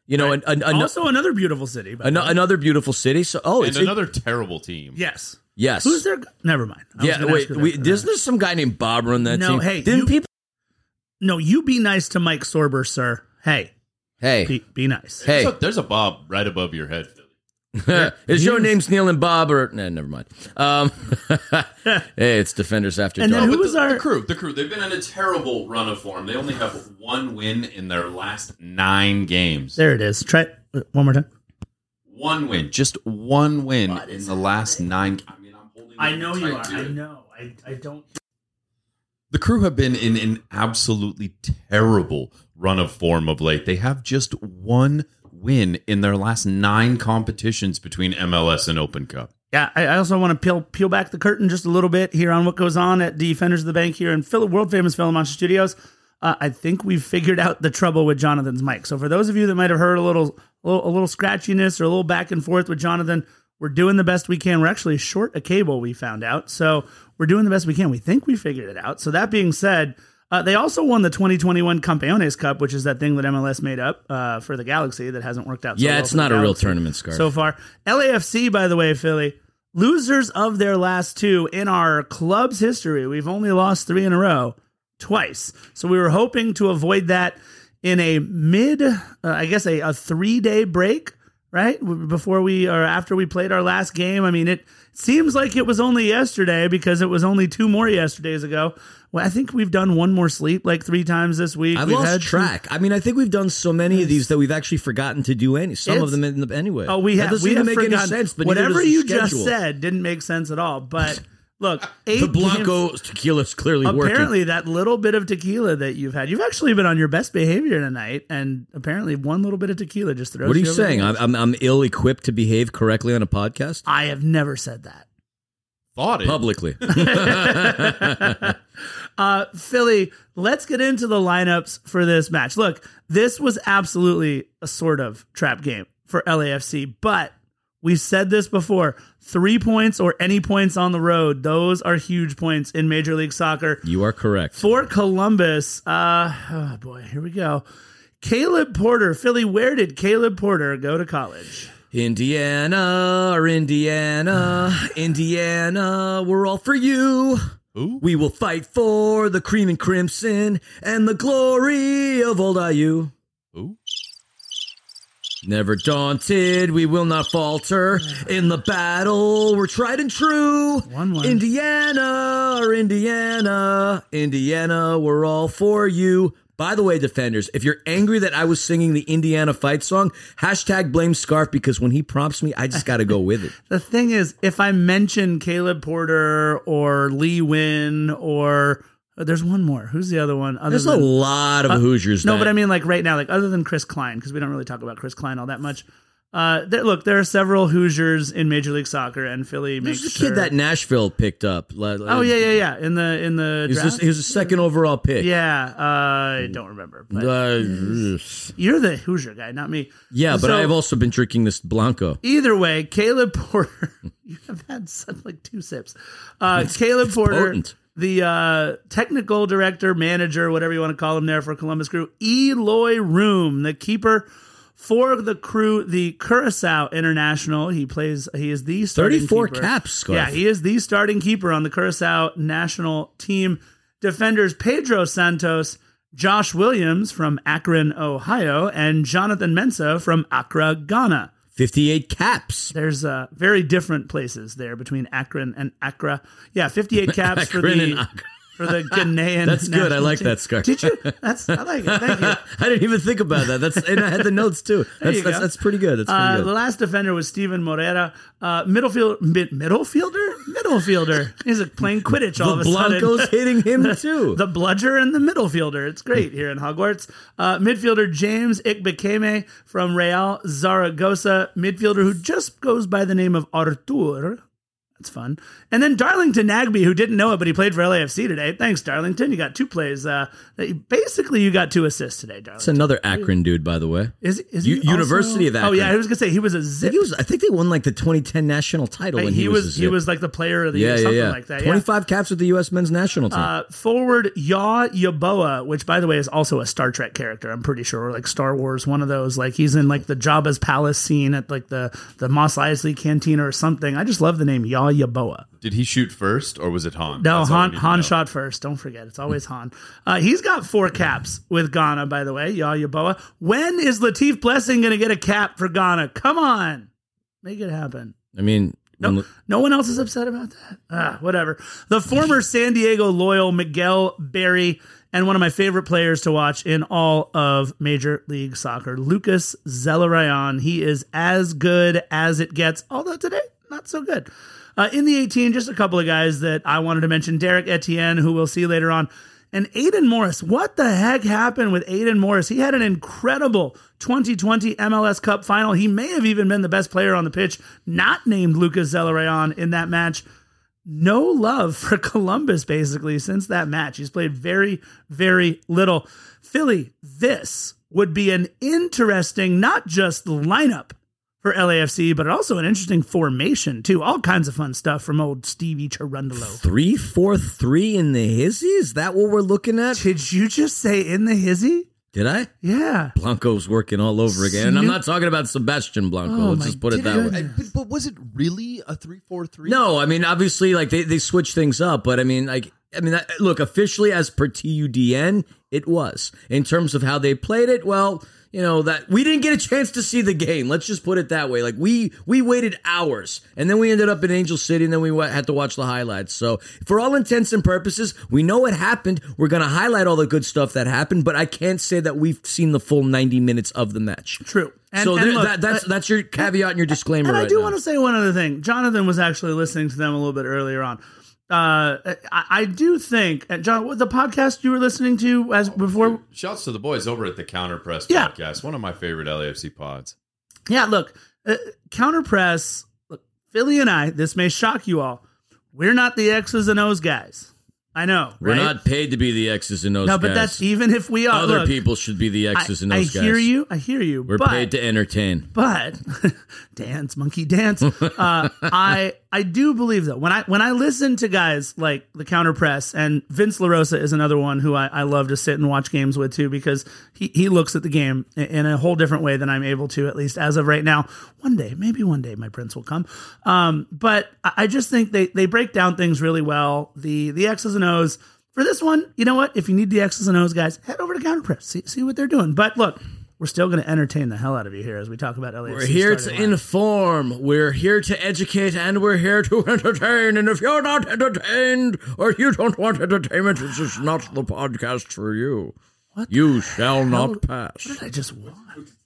You know, Right. an, an, an, also another beautiful city. by an, the way. another beautiful city. So, oh, And it's another terrible team. Yes. yes. Who's their? Never mind. I was Yeah, gonna wait. ask you that We, for there's, that. there's some guy named Bob on that No, team. hey, Didn't you- people? No, you be nice to Mike Sorber, sir. Hey, Hey, be, be nice. hey. There's a, there's a Bob right above your head, Philly. Is your name Neil and Bob or nah, never mind. Um, hey, it's Defenders After And then Dark. who But was the, our- the crew? The crew. They've been on a terrible run of form. They only have one win in their last nine games. There it is. Try it uh, one more time. One win, just one win in the last nine. I mean, I'm holding. I them know you tight, are. I dude. know. I, I don't. The crew have been in an absolutely terrible run of form of late. They have just one win in their last nine competitions between M L S and Open Cup. Yeah, I I also want to peel peel back the curtain just a little bit here on what goes on at Defenders of the Bank here in Phil- world famous Philomonster Studios. Uh, I think we've figured out the trouble with Jonathan's mic. So for those of you that might have heard a little, a little a little scratchiness or a little back and forth with Jonathan, we're doing the best we can. We're actually short a cable, we found out. So we're doing the best we can. We think we figured it out. So that being said, uh, they also won the twenty twenty-one Campeones Cup, which is that thing that M L S made up uh, for the Galaxy that hasn't worked out so Yeah, well it's for the not a real Galaxy tournament, Scarf. so far. L A F C, by the way, Philly, losers of their last two in our club's history. We've only lost three in a row, twice. So we were hoping to avoid that in a mid, uh, I guess, a, a three-day break, right? Before we or after we played our last game. I mean, it seems like it was only yesterday because it was only two more yesterdays ago. Well, I think we've done one more sleep like three times this week. I've We've lost had track. I mean, I think we've done so many of these that we've actually forgotten to do any. Some of It's- them in the, anyway. Oh, we That have. doesn't We even have make forgotten. any sense. But neither Whatever does the you just schedule. said didn't make sense at all. But look, eight the Blanco games- tequila is clearly working. Apparently, that little bit of tequila that you've had, you've actually been on your best behavior tonight, and apparently, one little bit of tequila just throws. What are you over the saying? edge. I'm, I'm I'm ill-equipped to behave correctly on a podcast I have never said that. Thought it. publicly. Uh, Philly, let's get into the lineups for this match. Look, this was absolutely a sort of trap game for L A F C, but we said this before: three points or any points on the road, those are huge points in Major League Soccer. You are correct. For Columbus, uh, oh boy, here we go. Caleb Porter, Philly, where did Caleb Porter go to college? Indiana, or Indiana, Indiana, we're all for you. Who? We will fight for the cream and crimson and the glory of old I U. Who? Never daunted, we will not falter. In the battle, we're tried and true. One, one. Indiana, or Indiana, Indiana, we're all for you. By the way, Defenders, if you're angry that I was singing the Indiana fight song, hashtag blame Scarf, because when he prompts me, I just got to go with it. The thing is, if I mention Caleb Porter or Lee Wynn or oh, there's one more. Who's the other one? Other There's than, a lot of Hoosiers. no, that- but I mean, like right now, like other than Chris Klein, because we don't really talk about Chris Klein all that much. Uh, there, look, there are several Hoosiers in Major League Soccer, and Philly There's makes a sure. kid that Nashville picked up. oh yeah, yeah, yeah. In the in the He was, draft. just, he was a second overall pick. yeah, uh, I don't remember. But Uh, you're the Hoosier guy, not me. yeah, but So- I've also been drinking this Blanco. Either way, Caleb Porter, you have had such like two sips. Uh, Caleb Porter, potent. the uh, technical director, manager, whatever you want to call him there for Columbus Crew, Eloy Room, the keeper for the Crew, the Curacao International. He plays, he is the starting thirty-four keeper. caps, Scarf. Yeah, he is the starting keeper on the Curacao national team. Defenders Pedro Santos, Josh Williams from Akron, Ohio, and Jonathan Mensah from Accra, Ghana. fifty-eight caps. There's uh, very different places there between Akron and Accra. Yeah, fifty-eight caps for Akron the and Accra. for the Ghanaian. That's good. I national like team. that, Scar. Did you? That's I like it. Thank you. I didn't even think about that. That's and I had the notes too. That's you that's, go. that's pretty good. That's pretty Uh, good. the last defender was Steven Morera, uh, middlefield, mid, middle fielder, middle fielder. He's like playing Quidditch all The of a sudden. Blancos hitting him too. The bludger and the middle fielder. It's great here in Hogwarts. Uh, midfielder James Ikbekeme from Real Zaragoza. Midfielder who just goes by the name of Artur. That's fun. And then Darlington Nagby, who didn't know it, but he played for L A F C today. Thanks, Darlington. You got two plays. Uh, basically, you got two assists today, Darlington. It's another Akron dude, by the way. Is, is he U- University of Akron. Oh, yeah, I was going to say, he was a I zip. think, he was, I think they won like the twenty ten national title Hey, when he, he, was, was a he zip. was like the player of the yeah, year, yeah, something yeah. like that. Yeah. twenty-five caps with the U S men's national team. Uh, forward Yaw Yaboa, which by the way is also a Star Trek character, I'm pretty sure, or like Star Wars, one of those. Like he's in like the Jabba's palace scene at like the the Mos Eisley Cantina or something. I just love the name Yaw Yaboa. Did he shoot first, or was it Han? No, That's all we Han need to Han know. shot first. Don't forget, it's always Han. Uh, he's got four caps with Ghana, by the way. Yaw Yaboa. When is Latif Blessing going to get a cap for Ghana? Come on, make it happen. I mean, No, when- no one else is upset about that. Ah, whatever. The former San Diego Loyal Miguel Berry and one of my favorite players to watch in all of Major League Soccer, Lucas Zelarayan. He is as good as it gets, although today, not so good. Uh, in the eighteen, just a couple of guys that I wanted to mention. Derek Etienne, who we'll see later on. And Aiden Morris. What the heck happened with Aiden Morris? He had an incredible twenty twenty M L S Cup final. He may have even been the best player on the pitch, not named Lucas Zelarayan in that match. No love for Columbus, basically, since that match. He's played very, very little. Philly, this would be an interesting, not just lineup for L A F C, but also an interesting formation, too. All kinds of fun stuff from old Stevie Cherundolo. three four three in the hizzy? Is that what we're looking at? Did you just say in the hizzy? Did I? Yeah. Blanco's working all over again. And I'm See? not talking about Sebastian Blanco. Oh, Let's my just put it that goodness. way. I- but, but was it really a three four three? No, I mean, obviously, like, they, they switched things up. But, I mean, like, I mean, that, look, officially as per T U D N, it was. In terms of how they played it, well, you know, that we didn't get a chance to see the game. Let's just put it that way. Like, we we waited hours, and then we ended up in Angel City, and then we wa- had to watch the highlights. So, for all intents and purposes, we know what happened. We're going to highlight all the good stuff that happened, but I can't say that we've seen the full ninety minutes of the match. True. And, so and there, look, that, that's uh, that's your caveat and your disclaimer And I right do now. want to say one other thing. Jonathan was actually listening to them a little bit earlier on. Uh, I, I do think, and John, what the podcast you were listening to as before? Shouts to the boys over at the Counter Press Yeah. podcast, one of my favorite L A F C pods. Yeah, look, uh, Counter Press, look, Philly and I, this may shock you all. We're not the X's and O's guys. I know, We're right? not paid to be the X's and O's No, but guys. that's even if we are. Other look, people should be the I, X's and I O's guys. hear you. I hear you. We're but, paid to entertain. But dance, monkey dance. Uh, I I do believe though when I when I listen to guys like the Counter Press, and Vince LaRosa is another one who I, I love to sit and watch games with too, because he, he looks at the game in, in a whole different way than I'm able to, at least as of right now. One day, maybe one day, my prince will come. Um, but I, I just think they they break down things really well. The the X's and O's. For this one, you know what? If you need the X's and O's, guys, head over to Counter Press. See, see what they're doing. But look, we're still going to entertain the hell out of you here as we talk about L A F C. We're here to starting line. inform, we're here to educate, and we're here to entertain. And if you're not entertained or you don't want entertainment, this is not the podcast for you. What You shall hell- not pass. What did I just want?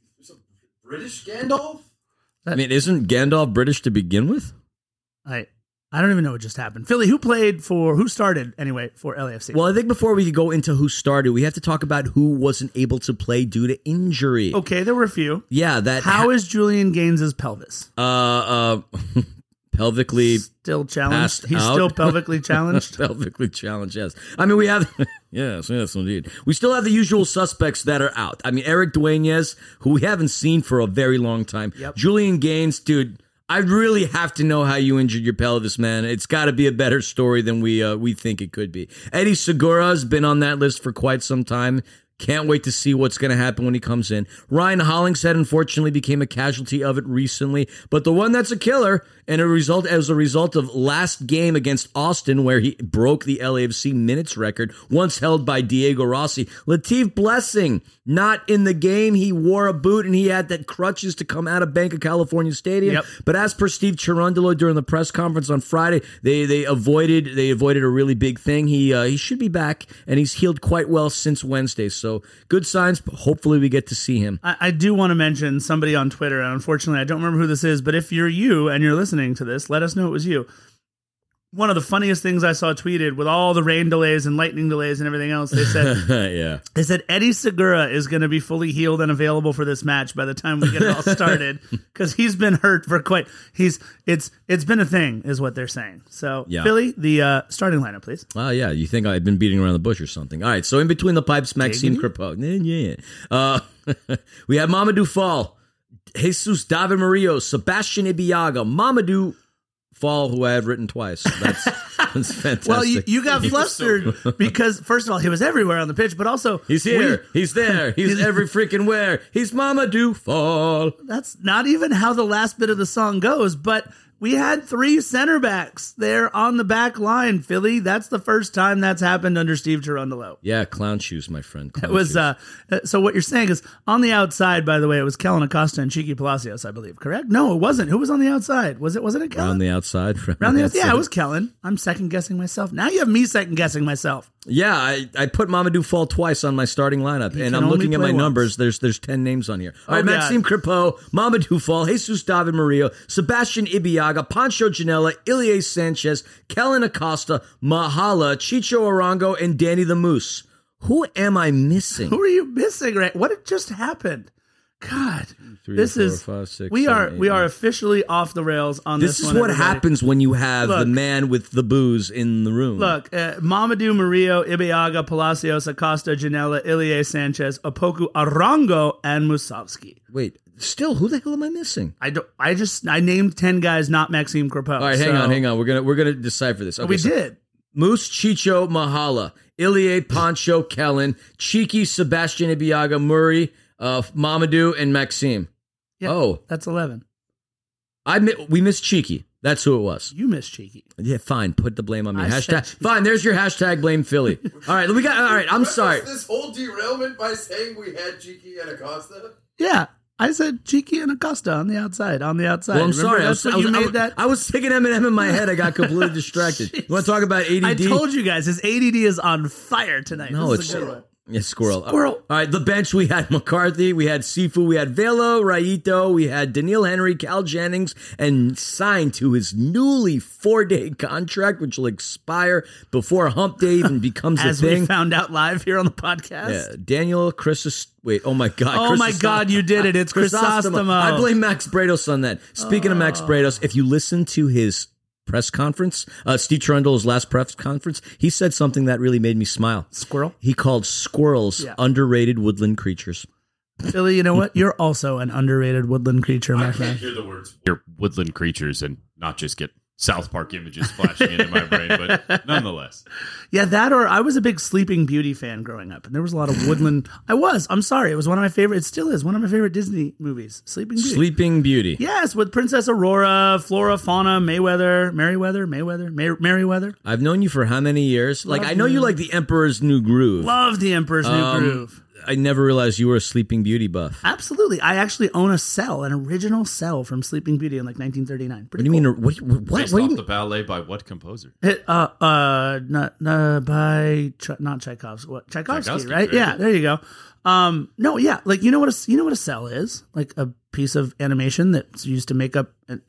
British Gandalf? I mean, isn't Gandalf British to begin with? I I don't even know what just happened. Philly, who played for, who started anyway for L A F C? Well, I think before we go into who started, we have to talk about who wasn't able to play due to injury. Okay, there were a few. Yeah, that. How is Julian Gaines's pelvis? Uh, uh, pelvically. Still challenged? passed He's out. still pelvically challenged? Pelvically challenged, yes. I mean, we have, yes, yes, indeed. We still have the usual suspects that are out. I mean, Eric Dueñez, who we haven't seen for a very long time. Yep. Julian Gaines, dude, I really have to know how you injured your pelvis, man. It's got to be a better story than we uh, we think it could be. Eddie Segura has been on that list for quite some time. Can't wait to see what's going to happen when he comes in. Ryan Hollingshead, unfortunately, became a casualty of it recently. But the one that's a killer, and a result as a result of last game against Austin, where he broke the L A F C minutes record, once held by Diego Rossi. Latif Blessing, not in the game. He wore a boot, and he had that crutches to come out of Bank of California Stadium. Yep. But as per Steve Cherundolo during the press conference on Friday, they they avoided they avoided a really big thing. He uh, he should be back, and he's healed quite well since Wednesday. So good signs. Hopefully, we get to see him. I, I do want to mention somebody on Twitter, and unfortunately, I don't remember who this is, but if you're you and you're listening to this, let us know it was you. one of the funniest things I saw tweeted with all the rain delays and lightning delays and everything else. They said, yeah. They said Eddie Segura is going to be fully healed and available for this match by the time we get it all started because he's been hurt for quite. He's it's it's been a thing, is what they're saying. So Yeah. Philly, the uh, starting lineup, please. Oh, yeah. You think I've been beating around the bush or something. All right. So in between the pipes, Maxime Crepeau. Yeah, yeah. Uh, we have Mamadou Fall, Jesus David Murillo, Sebastian Ibiaga, Mamadou Fall, who I have written twice. That's, that's fantastic. Well, you, you got He was flustered because, first of all, he was everywhere on the pitch, but also He's here. He's there. He's every freaking where. He's Mamadou Fall. That's not even how the last bit of the song goes, but we had three center backs there on the back line, Philly. That's the first time that's happened under Steve Cherundolo. Yeah, clown shoes, my friend. Clown It was shoes. uh, so what you're saying is on the outside, by the way, it was Kellen Acosta and Cheeky Palacios, I believe, correct? No, it wasn't. Who was on the outside? Was it wasn't it Kellen? Around the outside. Around the outside. Yeah, it was Kellen. I'm second guessing myself. Now you have me second guessing myself. Yeah, I, I put Mamadou Fall twice on my starting lineup, He and can I'm only looking at play my once. numbers. There's there's ten names on here. All right, Oh, God. Maxime Crepeau, Mamadou Fall, Jesus David Murillo, Sebastian Ibiaga, Pancho Ginella, Ilie Sanchez, Kellen Acosta, Mahala, Chicho Arango, and Danny the Moose. Who am I missing? Who are you missing? Right? What had just happened? God, Three, this four, is five, six, we seven, are eight, we are nine. officially off the rails on This this. is one, what everybody. happens when you have the Look. man with the booze in the room. Look, uh, Mamadou Murillo, Ibiaga, Palacios, Acosta, Janela, Ilie Sanchez, Opoku, Arango, and Musovski. Wait, still, who the hell am I missing? I don't. I just I named ten guys, not Maxime Crepeau. All right, hang on, hang on. We're gonna we're gonna decipher this. Okay, We so did. Moose, Chicho, Mahala, Ilie, Pancho, Kellen, Cheeky, Sebastian Ibiaga, Murray, uh, Mamadou, and Maxime. Yeah, Oh, that's eleven. I mi- we missed Cheeky. That's who it was. You missed Cheeky. Yeah, fine. Put the blame on me. I said Hashtag. Cheeky. Fine. There's your hashtag. Blame Philly. All right, we got. All right, I'm sorry. This whole derailment by saying we had Cheeky and Acosta. Yeah, I said Cheeky and Acosta on the outside. On the outside. Well, I'm Remember, sorry. I That's was, what I was, you I made was, that. I was thinking Eminem in my head. I got completely distracted. You want to talk about A D D? I told you guys his A D D is on fire tonight. No, This it's is a good one. yeah, squirrel. Squirrel. All right, the bench. We had McCarthy. We had Sifu. We had Velo, Raito. We had Daniil Henry, Cal Jennings, and signed to his newly four-day contract, which will expire before Hump Day even becomes As a thing. we found out live here on the podcast. Yeah, Daniel Christos. Wait, oh my God! Oh my Christos- God, you did it! It's Chrysostomo. I blame Max Brados on that. Speaking of Max Brados, if you listen to his press conference, uh, Steve Cherundolo's last press conference, he said something that really made me smile. Squirrel. He called squirrels Yeah. underrated woodland creatures. Billy, you know what? You're also an underrated woodland creature, my I friend. can't hear the words. You're woodland creatures and not just get South Park images flashing into my brain, but nonetheless. Yeah, that or I was a big Sleeping Beauty fan growing up, and there was a lot of woodland. I was. I'm sorry. It was one of my favorite. It still is one of my favorite Disney movies. Sleeping Beauty. Sleeping Beauty. Yes, with Princess Aurora, Flora, Fauna, Mayweather, Merryweather, Mayweather, May- Merryweather. I've known you for how many years? Like, Love I know you you. like The Emperor's New Groove. Love the Emperor's New Um, Groove. I never realized you were a Sleeping Beauty buff. Absolutely. I actually own a cell, an original cell from Sleeping Beauty in like nineteen thirty-nine. What Pretty do you cool. mean? What? What? What, Based what do you off mean? the ballet by what composer? It, uh, uh, not, uh, by Ch- not Tchaikovsky, what Tchaikovsky, Tchaikovsky, right? very Yeah, good. there you go. Um, no, yeah, like you know what a you know what a cell is? Like a piece of animation that's used to make up. An,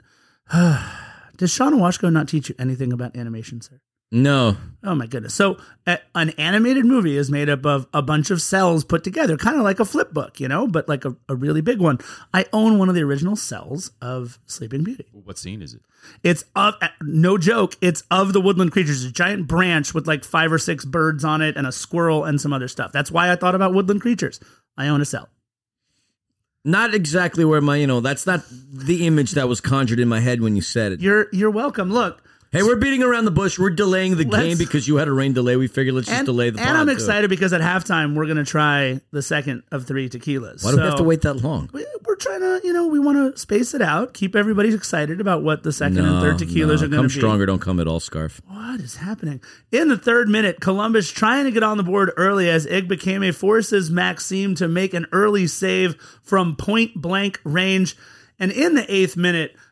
does Sean Washko not teach you anything about animation, sir? No. Oh my goodness! So a, an animated movie is made up of a bunch of cells put together, kind of like a flip book, you know, but like a, a really big one. I own one of the original cells of Sleeping Beauty. What scene is it? It's of no joke. It's of the woodland creatures. A giant branch with like five or six birds on it, and a squirrel and some other stuff. That's why I thought about woodland creatures. I own a cell. Not exactly where my, you know, that's not the image that was conjured in my head when you said it. You're you're welcome. Look, Hey, we're beating around the bush. We're delaying the Let's- game because you had a rain delay. We figured let's just and, delay the and pod, I'm too. excited because at halftime we're gonna try the second of three tequilas. Why do we So have to wait that long? we- We're trying to, you know, we want to space it out, keep everybody excited about what the second and third tequilas no, are going to come be. stronger, don't come at all, Scarf. What is happening? In the third minute, Columbus trying to get on the board early as Igbekeme forces Maxime to make an early save from point blank range. And in the eighth minute,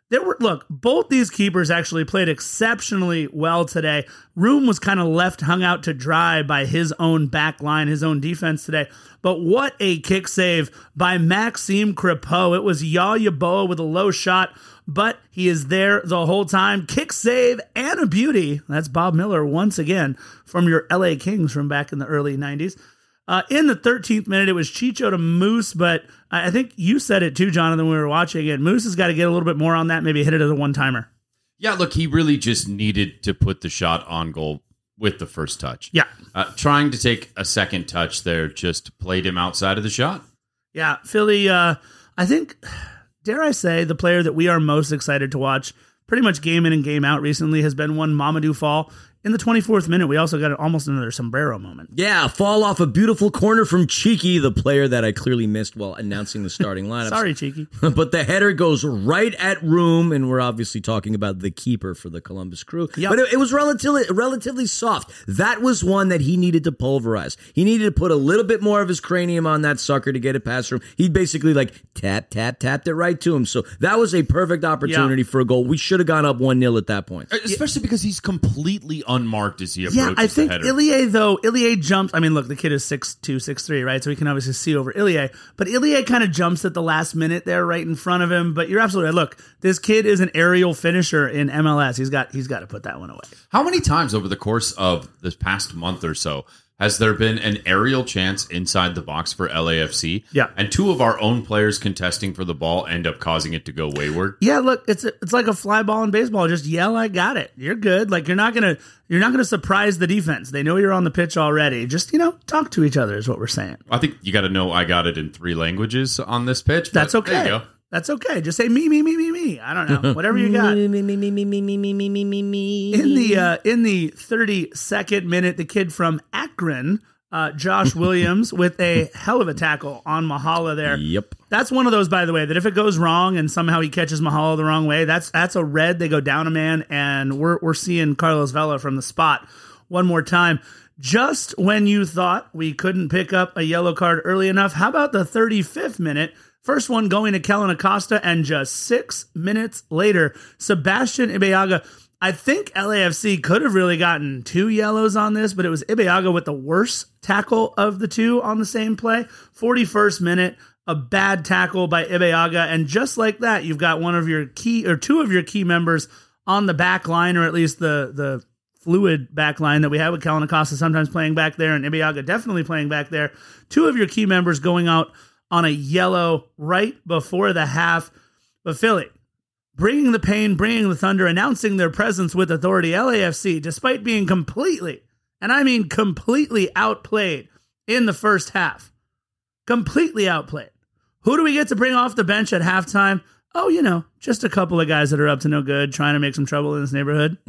There were look, both these keepers actually played exceptionally well today. Room was kind of left hung out to dry by his own back line, his own defense today. But what a kick save by Maxime Crepeau. It was Yaw-Yeboah with a low shot, but he is there the whole time. Kick save and a beauty. That's Bob Miller once again from your L A Kings from back in the early nineties. Uh, in the thirteenth minute, it was Chicho to Moose, but I think you said it too, Jonathan, when we were watching it. Moose has got to get a little bit more on that, maybe hit it as a one-timer. Yeah, look, he really just needed to put the shot on goal with the first touch. Yeah. Uh, trying to take a second touch there just played him outside of the shot. Yeah, Philly, uh, I think, dare I say, the player that we are most excited to watch pretty much game in and game out recently has been one Mamadou Fall. In the twenty-fourth minute, we also got almost another sombrero moment. Yeah, fall off a beautiful corner from Cheeky, the player that I clearly missed while announcing the starting lineup. Sorry, Cheeky. But the header goes right at Room, and we're obviously talking about the keeper for the Columbus Crew. Yep. But it, it was relatively relatively soft. That was one that he needed to pulverize. He needed to put a little bit more of his cranium on that sucker to get it past him. He basically like tap, tap, tapped it right to him. So that was a perfect opportunity yeah. for a goal. We should have gone up one nil at that point. Especially because he's completely unmarked as he approaches Yeah, I think the header. Ilie, though, Ilie jumps. I mean, look, the kid is six two, six three, right? So he can obviously see over Ilie. But Ilie kind of jumps at the last minute there right in front of him. But you're absolutely right. Look, this kid is an aerial finisher in M L S. He's got he's got to put that one away. How many times over the course of this past month or so has there been an aerial chance inside the box for L A F C? Yeah. And two of our own players contesting for the ball end up causing it to go wayward? Yeah, look, it's it's like a fly ball in baseball. Just yell, "I got it." You're good. Like you're not gonna you're not gonna surprise the defense. They know you're on the pitch already. Just you know, talk to each other is what we're saying. I think you got to know I got it in three languages on this pitch. That's but okay. There you go. That's okay. Just say me, me, me, me, me. I don't know. Whatever you got. Me, me, me, me, me, me, me, me, me, me, me. In the uh, in the thirty-second minute, the kid from Akron, uh, Josh Williams, with a hell of a tackle on Mahala there. Yep. That's one of those, by the way, that if it goes wrong and somehow he catches Mahala the wrong way, that's that's a red. They go down a man, and we're we're seeing Carlos Vela from the spot one more time. Just when you thought we couldn't pick up a yellow card early enough, how about the thirty-fifth minute? First one going to Kellen Acosta, and just six minutes later, Sebastian Ibeaga. I think L A F C could have really gotten two yellows on this, but it was Ibeaga with the worst tackle of the two on the same play. forty-first minute, a bad tackle by Ibeaga, and just like that, you've got one of your key, or two of your key members on the back line, or at least the the fluid back line that we have with Kellen Acosta sometimes playing back there, and Ibeaga definitely playing back there. Two of your key members going out on a yellow right before the half. But Philly, bringing the pain, bringing the thunder, announcing their presence with authority, L A F C, despite being completely, and I mean completely outplayed in the first half. Completely outplayed. Who do we get to bring off the bench at halftime? Oh, you know, just a couple of guys that are up to no good, trying to make some trouble in this neighborhood.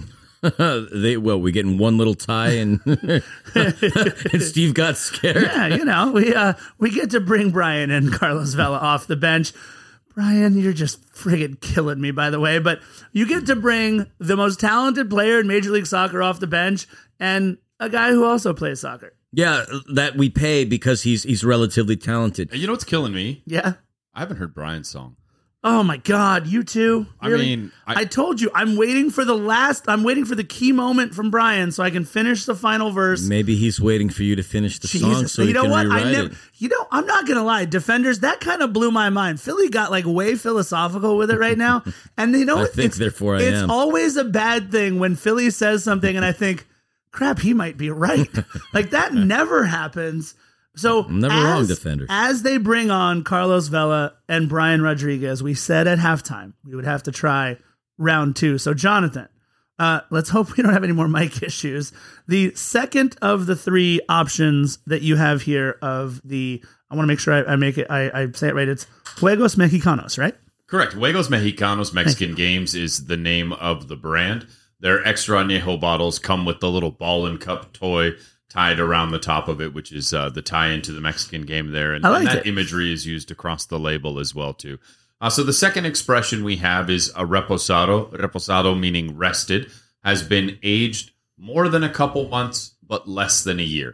they well, we getting one little tie, and and Steve got scared. Yeah, you know, we uh we get to bring Brian and Carlos Vela off the bench. Brian, you're just friggin' killing me, by the way. But you get to bring the most talented player in Major League Soccer off the bench, and a guy who also plays soccer. Yeah, that we pay because he's he's relatively talented. You know what's killing me? Yeah. I haven't heard Brian's song. Oh my God, you too? Really? I mean, I, I told you, I'm waiting for the last, I'm waiting for the key moment from Brian so I can finish the final verse. Maybe he's waiting for you to finish the Jesus. song so you he know can what? rewrite I never, it. You know, I'm not going to lie. Defenders, that kind of blew my mind. Philly got like way philosophical with it right now. And you know I what? think it's, therefore I it's am. always a bad thing when Philly says something and I think, crap, he might be right. Like that never happens. So I'm never as, wrong, defenders. As they bring on Carlos Vela and Brian Rodriguez, we said at halftime we would have to try round two. So Jonathan, uh, let's hope we don't have any more mic issues. The second of the three options that you have here of the, I want to make sure I, I make it, I, I say it right. It's Juegos Mexicanos, right? Correct. Juegos Mexicanos, Mexican Games is the name of the brand. Their extra añejo bottles come with the little ball and cup toy tied around the top of it, which is uh, the tie-in to the Mexican game there. And, I like and that it. imagery is used across the label as well, too. Uh, so the second expression we have is a reposado. Reposado meaning rested, has been aged more than a couple months, but less than a year.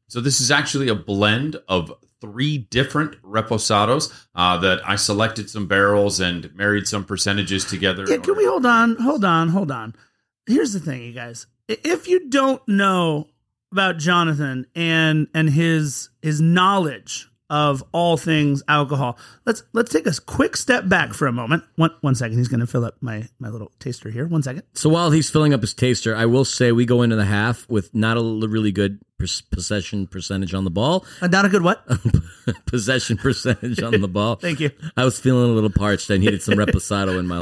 So this is actually a blend of three different reposados uh, that I selected some barrels and married some percentages together. Yeah, can we hold on, hold on, hold on. Here's the thing, you guys. If you don't know about Jonathan and and his his knowledge of all things alcohol, let's let's take a quick step back for a moment. One one second, he's going to fill up my my little taster here. One second. So while he's filling up his taster, I will say we go into the half with not a really good possession percentage on the ball. Uh, not a good what? Possession percentage on the ball. Thank you. I was feeling a little parched. I needed some reposado in my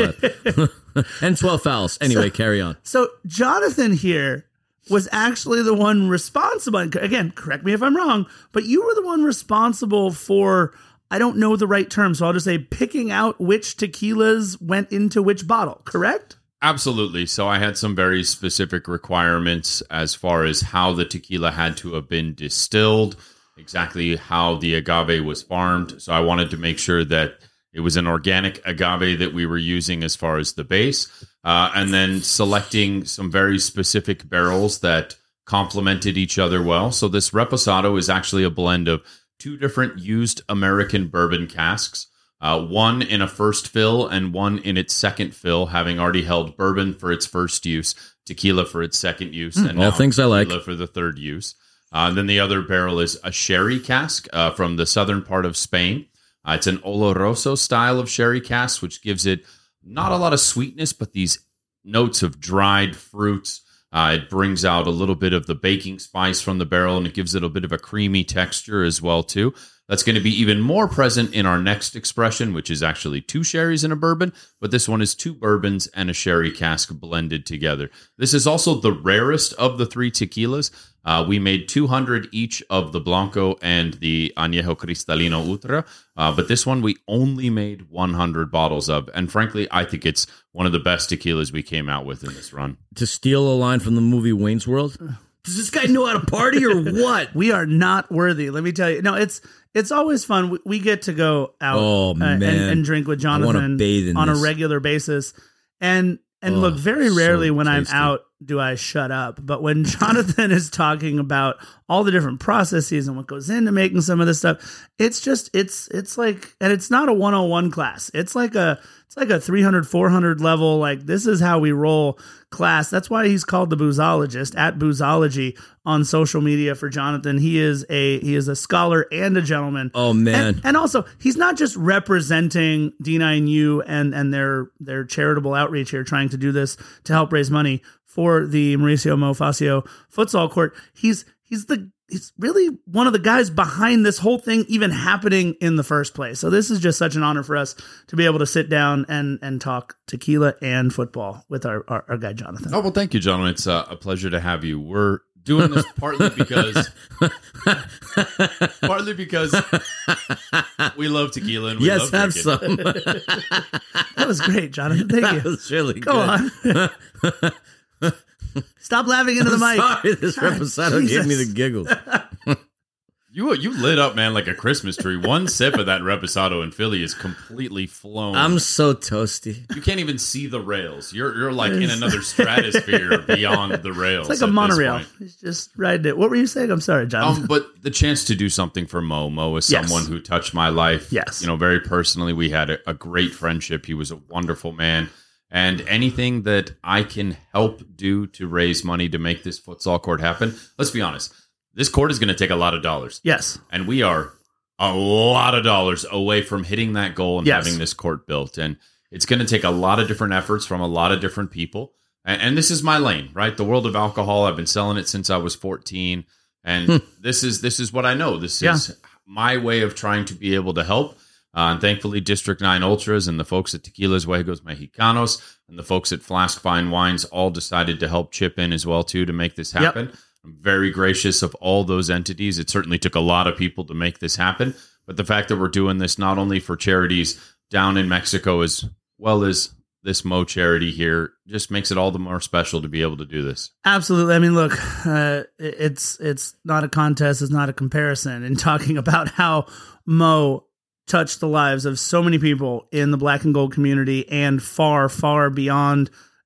life. And twelve fouls. Anyway, so, carry on. So Jonathan here was actually the one responsible. Again, correct me if I'm wrong, but you were the one responsible for, I don't know the right term, so I'll just say picking out which tequilas went into which bottle, correct? Absolutely. So I had some very specific requirements as far as how the tequila had to have been distilled, exactly how the agave was farmed. So I wanted to make sure that it was an organic agave that we were using as far as the base, uh, and then selecting some very specific barrels that complemented each other well. So this reposado is actually a blend of two different used American bourbon casks, uh, one in a first fill and one in its second fill, having already held bourbon for its first use, tequila for its second use, mm, and all now things I like for the third use. Uh, then the other barrel is a sherry cask uh, from the southern part of Spain. Uh, it's an Oloroso style of sherry cask, which gives it not a lot of sweetness, but these notes of dried fruits. Uh, it brings out a little bit of the baking spice from the barrel, and it gives it a bit of a creamy texture as well, too. That's going to be even more present in our next expression, which is actually two sherries and a bourbon, but this one is two bourbons and a sherry cask blended together. This is also the rarest of the three tequilas. Uh, we made two hundred each of the Blanco and the Añejo Cristalino Ultra, uh, but this one we only made one hundred bottles of, and frankly, I think it's one of the best tequilas we came out with in this run. To steal a line from the movie Wayne's World, does this guy know how to party or what? We are not worthy, let me tell you. No, it's it's always fun. We, we get to go out oh, uh, man. and, and drink with Jonathan bathe in on this. a regular basis, and and oh, look, very rarely so when tasty. I'm out do I shut up. But when Jonathan is talking about all the different processes and what goes into making some of this stuff, it's just, it's, it's like, and it's not a one oh one class. It's like a, it's like a three hundred, four hundred level. Like, this is how we roll class. That's why he's called the boozologist, at Boozology on social media for Jonathan. He is a, he is a scholar and a gentleman. Oh man. And, and also he's not just representing D nine U and, and their, their charitable outreach here, trying to do this to help raise money for the Mauricio Mo Facio futsal court. He's he's the he's really one of the guys behind this whole thing even happening in the first place. So this is just such an honor for us to be able to sit down and and talk tequila and football with our our, our guy Jonathan. Oh well, thank you, gentlemen. It's uh, a pleasure to have you. We're doing this partly because partly because we love tequila and we yes, love have drinking. some. That was great, Jonathan. Thank that you. That was really Go good. on. Stop laughing into the mic. Sorry, this reposado gave me the giggles. You you lit up, man, like a Christmas tree. One sip of that reposado in Philly is completely flown. I'm so toasty. You can't even see the rails. You're you're like in another stratosphere beyond the rails. It's like a monorail. He's just riding it. What were you saying? I'm sorry, Jonathan. Um, but the chance to do something for Mo. Mo is Yes. someone who touched my life. Yes. You know, very personally. We had a, a great friendship. He was a wonderful man. And anything that I can help do to raise money to make this futsal court happen, let's be honest, this court is going to take a lot of dollars. Yes. And we are a lot of dollars away from hitting that goal and Yes. having this court built. And it's going to take a lot of different efforts from a lot of different people. And, and this is my lane, right? The world of alcohol. I've been selling it since I was fourteen. And this is this is what I know. This Yeah. is my way of trying to be able to help. Uh, and thankfully, District nine Ultras and the folks at Tequilas Juegos Mexicanos and the folks at Flask Fine Wines all decided to help chip in as well, too, to make this happen. Yep. I'm very gracious of all those entities. It certainly took a lot of people to make this happen. But the fact that we're doing this not only for charities down in Mexico as well as this Mo charity here just makes it all the more special to be able to do this. Absolutely. I mean, look, uh, it's it's not a contest. It's not a comparison. In talking about how Mo touched the lives of so many people in the black and gold community and far, far beyond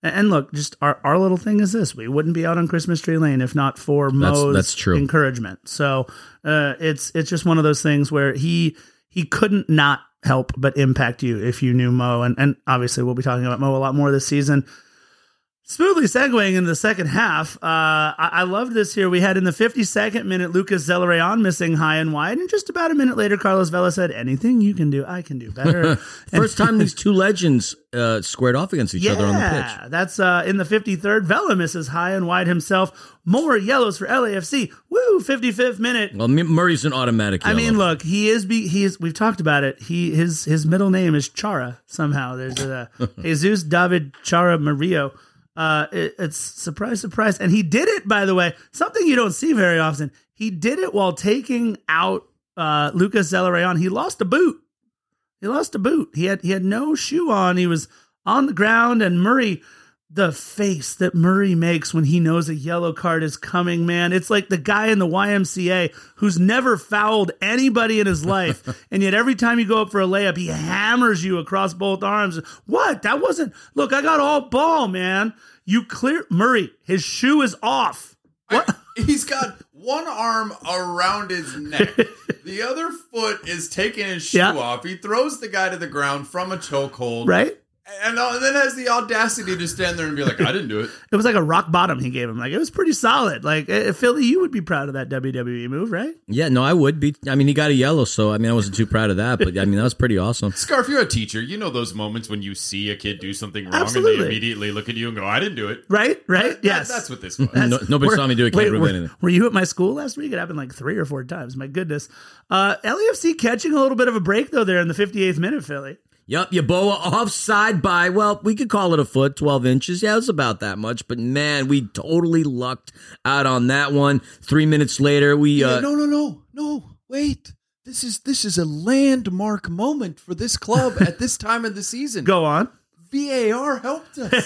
And look, just our, our little thing is this: we wouldn't be out on Christmas Tree Lane if not for Mo's that's, that's true. encouragement. So uh, it's it's just one of those things where he he couldn't not help but impact you if you knew Mo, and and obviously we'll be talking about Mo a lot more this season. Smoothly segueing into the second half, uh, I, I loved this here. We had in the fifty-second minute Lucas Zelarayan missing high and wide, and just about a minute later, Carlos Vela said, anything you can do, I can do better. First time these two legends uh, squared off against each yeah, other on the pitch. Yeah, that's uh, in the fifty-third. Vela misses high and wide himself. More yellows for L A F C. Woo, fifty-fifth minute. Well, Murray's an automatic yellow. I mean, look, he is. Be, he is. We've talked about it. He his his middle name is Chara somehow. There's a Jesus David Chara Murillo. Uh, it, it's surprise, surprise. And he did it, by the way, something you don't see very often. He did it while taking out uh, Lucas Zelarayan. He lost a boot. He lost a boot. He had he had no shoe on. He was on the ground, and Murray, the face that Murray makes when he knows a yellow card is coming, man. It's like the guy in the Y M C A who's never fouled anybody in his life. And yet every time you go up for a layup, he hammers you across both arms. What? That wasn't, look, I got all ball, man. You clear, Murray, his shoe is off. What? I, he's got one arm around his neck. The other foot is taking his shoe yeah. off. He throws the guy to the ground from a chokehold. Right? And then has the audacity to stand there and be like, I didn't do it. It was like a rock bottom he gave him. Like, it was pretty solid. Like, uh, Philly, you would be proud of that W W E move, right? Yeah, no, I would be. I mean, he got a yellow, so I mean, I wasn't too proud of that, but I mean, that was pretty awesome. Scarf, you're a teacher. You know those moments when you see a kid do something wrong Absolutely. and they immediately look at you and go, I didn't do it. Right? Right? That, yes. That, that's what this was. No, nobody saw me do it. Can't wait, prove were, anything. Were you at my school last week? It happened like three or four times. My goodness. Uh, L A F C catching a little bit of a break, though, there in the fifty-eighth minute, Philly. Yep, Yeboah offside by, well, we could call it a foot, twelve inches. Yeah, it was about that much. But, man, we totally lucked out on that one. Three minutes later, we... Yeah, uh, no, no, no. No, wait. This is this is a landmark moment for this club at this time of the season. Go on. V A R helped us.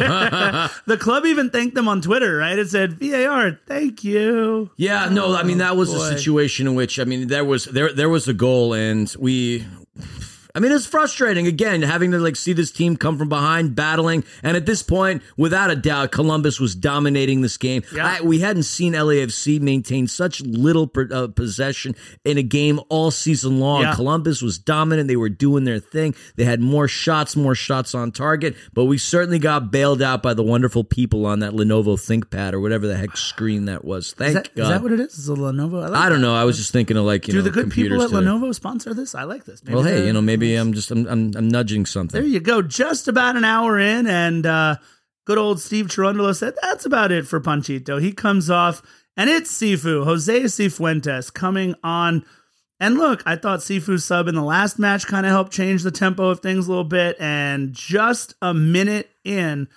The club even thanked them on Twitter, right? It said, V A R, thank you. Yeah, no, I mean, that was boy. a situation in which, I mean, there was there there was a goal, and we... I mean, it's frustrating, again, having to like see this team come from behind, battling. And at this point, without a doubt, Columbus was dominating this game. Yeah. I, we hadn't seen L A F C maintain such little per, uh, possession in a game all season long. Yeah. Columbus was dominant. They were doing their thing. They had more shots, more shots on target. But we certainly got bailed out by the wonderful people on that Lenovo ThinkPad or whatever the heck screen that was. Thank Is that, God. is that what it is? Is it a Lenovo? I, like I don't that. know. I was just thinking of like, you Do know, the good people at computers today. Lenovo sponsor this? I like this. Maybe Well, hey, they're- you know, maybe I'm just I'm I'm, I'm nudging something. There you go. Just about an hour in, and uh, good old Steve Cherundolo said, that's about it for Panchito. He comes off, and it's Sifu, Jose Cifuentes, coming on. And look, I thought Sifu's sub in the last match kind of helped change the tempo of things a little bit, and just a minute in,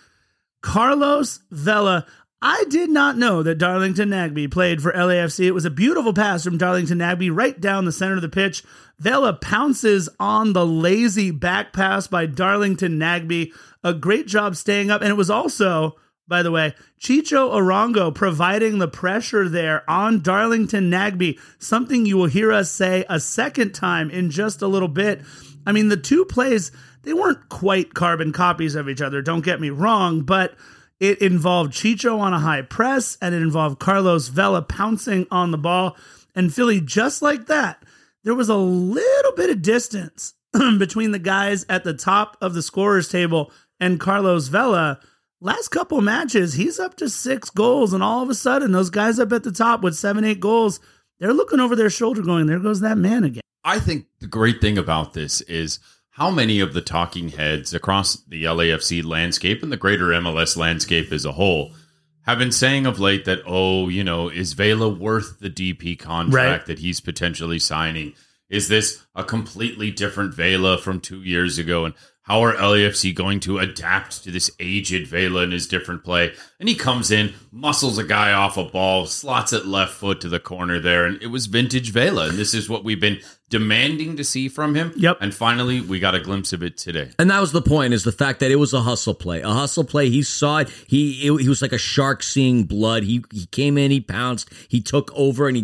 Carlos Vela... I did not know that Darlington Nagbe played for L A F C. It was a beautiful pass from Darlington Nagbe right down the center of the pitch. Vela pounces on the lazy back pass by Darlington Nagbe. A great job staying up. And it was also, by the way, Chicho Arango providing the pressure there on Darlington Nagbe, something you will hear us say a second time in just a little bit. I mean, the two plays, they weren't quite carbon copies of each other, don't get me wrong, but it involved Chicho on a high press, and it involved Carlos Vela pouncing on the ball. And Philly, just like that, there was a little bit of distance between the guys at the top of the scorer's table and Carlos Vela. Last couple matches, he's up to six goals, and all of a sudden, those guys up at the top with seven, eight goals, they're looking over their shoulder going, there goes that man again. I think the great thing about this is how many of the talking heads across the L A F C landscape and the greater M L S landscape as a whole have been saying of late that, oh, you know, is Vela worth the D P contract Right. that he's potentially signing? Is this a completely different Vela from two years ago? And how are L A F C going to adapt to this aged Vela and his different play? And he comes in, muscles a guy off a ball, slots it left foot to the corner there, and it was vintage Vela. And this is what we've been demanding to see from him. Yep. And finally, we got a glimpse of it today. And that was the point, is the fact that it was a hustle play. A hustle play. He saw it. He it, he was like a shark seeing blood. He he came in, he pounced, he took over, and he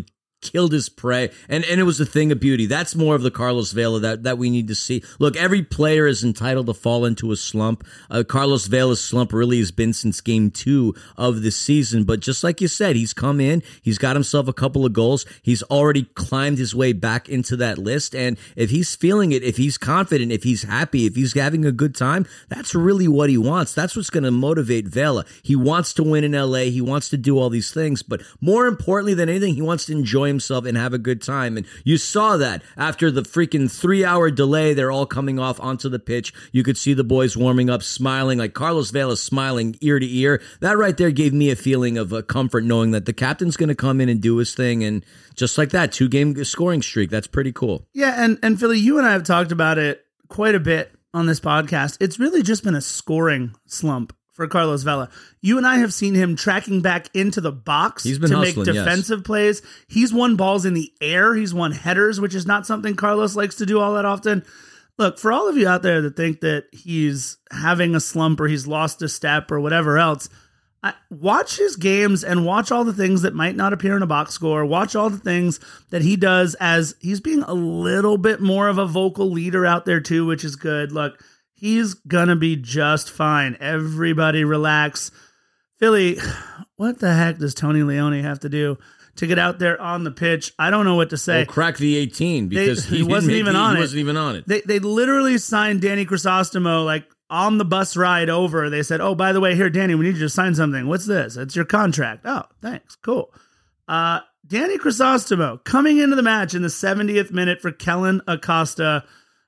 killed his prey, and, and it was a thing of beauty. That's more of the Carlos Vela that, that we need to see. Look, every player is entitled to fall into a slump. Uh, Carlos Vela's slump really has been since game two of the season, but just like you said, he's come in, he's got himself a couple of goals, he's already climbed his way back into that list, and if he's feeling it, if he's confident, if he's happy, if he's having a good time, that's really what he wants. That's what's going to motivate Vela. He wants to win in L A, he wants to do all these things, but more importantly than anything, he wants to enjoy himself and have a good time, and you saw that after the freaking three-hour delay. They're all coming off onto the pitch. You could see the boys warming up, smiling, like Carlos Vela smiling ear to ear. That right there gave me a feeling of uh, comfort, knowing that the captain's going to come in and do his thing, and just like that, two-game scoring streak. That's pretty cool. Yeah, and, and Philly, you and I have talked about it quite a bit on this podcast. It's really just been a scoring slump for Carlos Vela. You and I have seen him tracking back into the box He's been to hustling, make defensive yes. plays. He's won balls in the air. He's won headers, which is not something Carlos likes to do all that often. Look, for all of you out there that think that he's having a slump or he's lost a step or whatever else, I, watch his games and watch all the things that might not appear in a box score. Watch all the things that he does as he's being a little bit more of a vocal leader out there too, which is good. Look, he's going to be just fine. Everybody relax. Philly, what the heck does Tony Leone have to do to get out there on the pitch? I don't know what to say. Well, crack the eighteen because They- he, he wasn't didn't even make- on he it. wasn't even on it. They they literally signed Danny Crisostomo like on the bus ride over. They said, "Oh, by the way, here, Danny, we need you to sign something. What's this? It's your contract." Oh, thanks. Cool. Uh, Danny Crisostomo coming into the match in the seventieth minute for Kellen Acosta.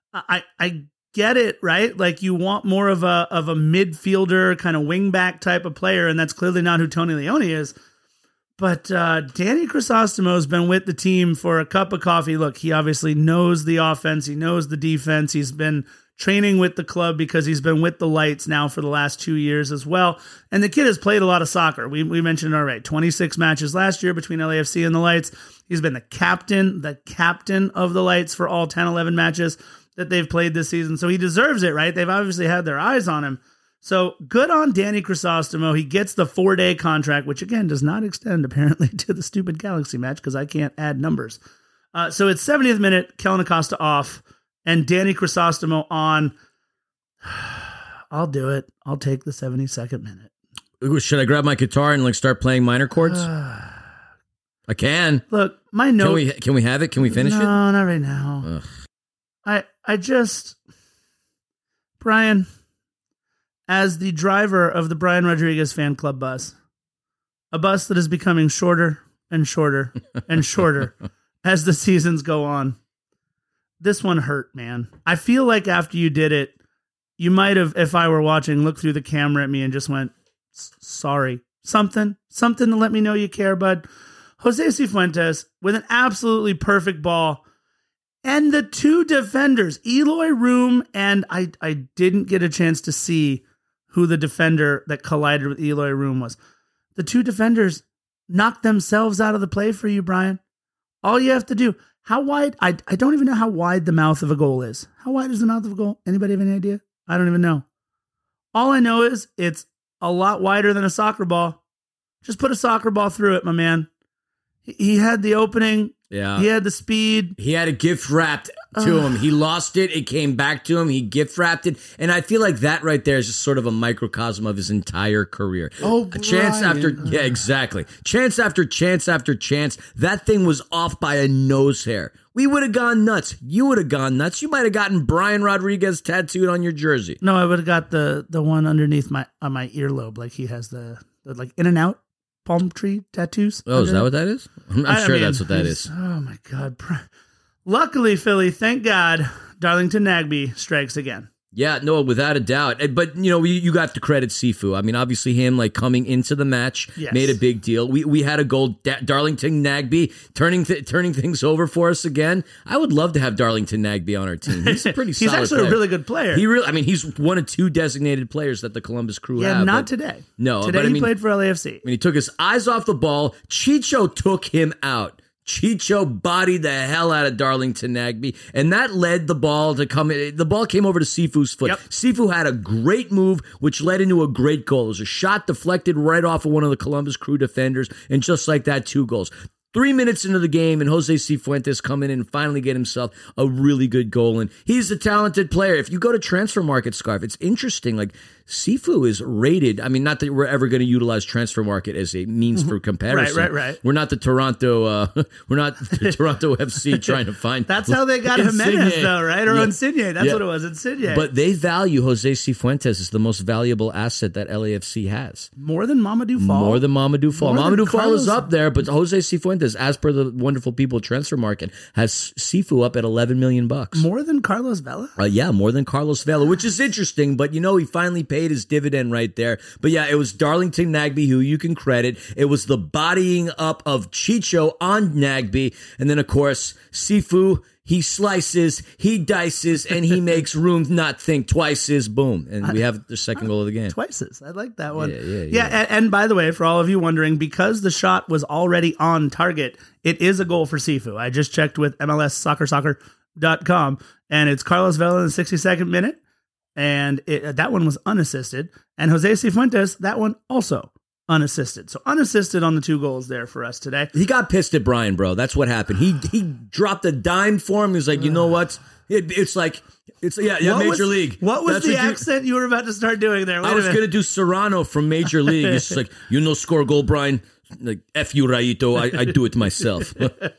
I I get it, right? Like you want more of a of a midfielder, kind of wingback type of player, and that's clearly not who Tony Leone is. But uh, Danny Crisostomo has been with the team for a cup of coffee. Look, he obviously knows the offense. He knows the defense. He's been training with the club because he's been with the Lights now for the last two years as well. And the kid has played a lot of soccer. We, we mentioned it already. twenty-six matches last year between L A F C and the Lights. He's been the captain, the captain of the Lights for all ten, eleven matches that they've played this season. So he deserves it, right? They've obviously had their eyes on him. So good on Danny Crisostomo. He gets the four-day contract, which again does not extend apparently to the stupid Galaxy match because I can't add numbers. Uh, so it's seventieth minute, Kellen Acosta off, and Danny Crisostomo on. I'll do it. I'll take the seventy-second minute. Should I grab my guitar and like start playing minor chords? I can. Look, my note. Can we? Can we have it? Can we finish no, it? No, not right now. Ugh. I I just Brian. As the driver of the Brian Rodriguez fan club bus, a bus that is becoming shorter and shorter and shorter as the seasons go on, this one hurt, man. I feel like after you did it, you might have, if I were watching, looked through the camera at me and just went, sorry. Something, something to let me know you care, bud. Jose Cifuentes with an absolutely perfect ball. And the two defenders, Eloy Room, and I, I didn't get a chance to see who the defender that collided with Eloy Room was. The two defenders knocked themselves out of the play for you, Brian. All you have to do, how wide, I, I don't even know how wide the mouth of a goal is. How wide is the mouth of a goal? Anybody have any idea? I don't even know. All I know is it's a lot wider than a soccer ball. Just put a soccer ball through it, my man. He, he had the opening. Yeah. He had the speed. He had a gift wrapped to him. He lost it. It came back to him. He gift wrapped it. And I feel like that right there is just sort of a microcosm of his entire career. Oh, a chance Brian. after, yeah, exactly. Chance after chance after chance. That thing was off by a nose hair. We would have gone nuts. You would have gone nuts. You might have gotten Brian Rodriguez tattooed on your jersey. No, I would have got the the one underneath my on my earlobe, like he has the, the like in and out palm tree tattoos. Oh, is that what that is? I'm not I sure mean, that's what that he's- is. Oh my God. Luckily, Philly, thank God, Darlington Nagbe strikes again. Yeah, no, without a doubt. And- But, you know, you, you got to credit Sifu. I mean, obviously him, like, coming into the match Yes. made a big deal. We we had a goal, da- Darlington Nagbe, turning th- turning things over for us again. I would love to have Darlington Nagbe on our team. He's a pretty He's solid actually player. a really good player. He really, I mean, he's one of two designated players that the Columbus Crew yeah, have. not but- today. No, today but I he mean- played for L A F C. When he took his eyes off the ball, Chicho took him out. Chicho bodied the hell out of Darlington Nagbe, and that led the ball to come in. The ball came over to Sifu's foot. Yep. Sifu had a great move, which led into a great goal. It was a shot deflected right off of one of the Columbus Crew defenders, and just like that, two goals. three minutes into the game, and Jose Cifuentes come in and finally get himself a really good goal. And he's a talented player. If you go to Transfer Market, Scarf, it's interesting. Like, Sifu is rated. I mean, not that we're ever going to utilize Transfer Market as a means for comparison. Right, right, right. We're not the Toronto. Uh, we're not the Toronto F C trying to find. That's how they got Jimenez, though, right? Or yeah. Insigne. That's yeah. what it was. Insigne. But they value Jose Cifuentes as the most valuable asset that L A F C has. More than Mamadou Fall. More than Mamadou Fall. More Mamadou than Fall Carlos. is up there, but Jose Cifuentes, as per the wonderful people at Transfer Market, has Sifu up at eleven million bucks. More than Carlos Vela? Uh, yeah, more than Carlos Vela, which is interesting, but you know, he finally paid his dividend right there. But yeah, it was Darlington Nagbe who you can credit. It was the bodying up of Chicho on Nagbe. And then, of course, Sifu, he slices, he dices, and he makes room not think twice is boom. And we have the second goal of the game. Twices. I like that one. Yeah, yeah, yeah. yeah and, and by the way, for all of you wondering, because the shot was already on target, it is a goal for Sifu. I just checked with M L S Soccer Soccer dot com, and it's Carlos Vela in the sixty-second minute. And it, that one was unassisted. And Jose Cifuentes, that one also unassisted. So unassisted on the two goals there for us today. He got pissed at Brian, bro. That's what happened. He he dropped a dime for him. He was like, you know what? It, it's like, it's yeah, yeah, What Major was, League. What was That's the what you- accent you, were about to start doing there? Wait I a was minute. going to do Serrano from Major League. It's like, you know, score a goal, Brian. Like, F you, Raito. I, I do it myself.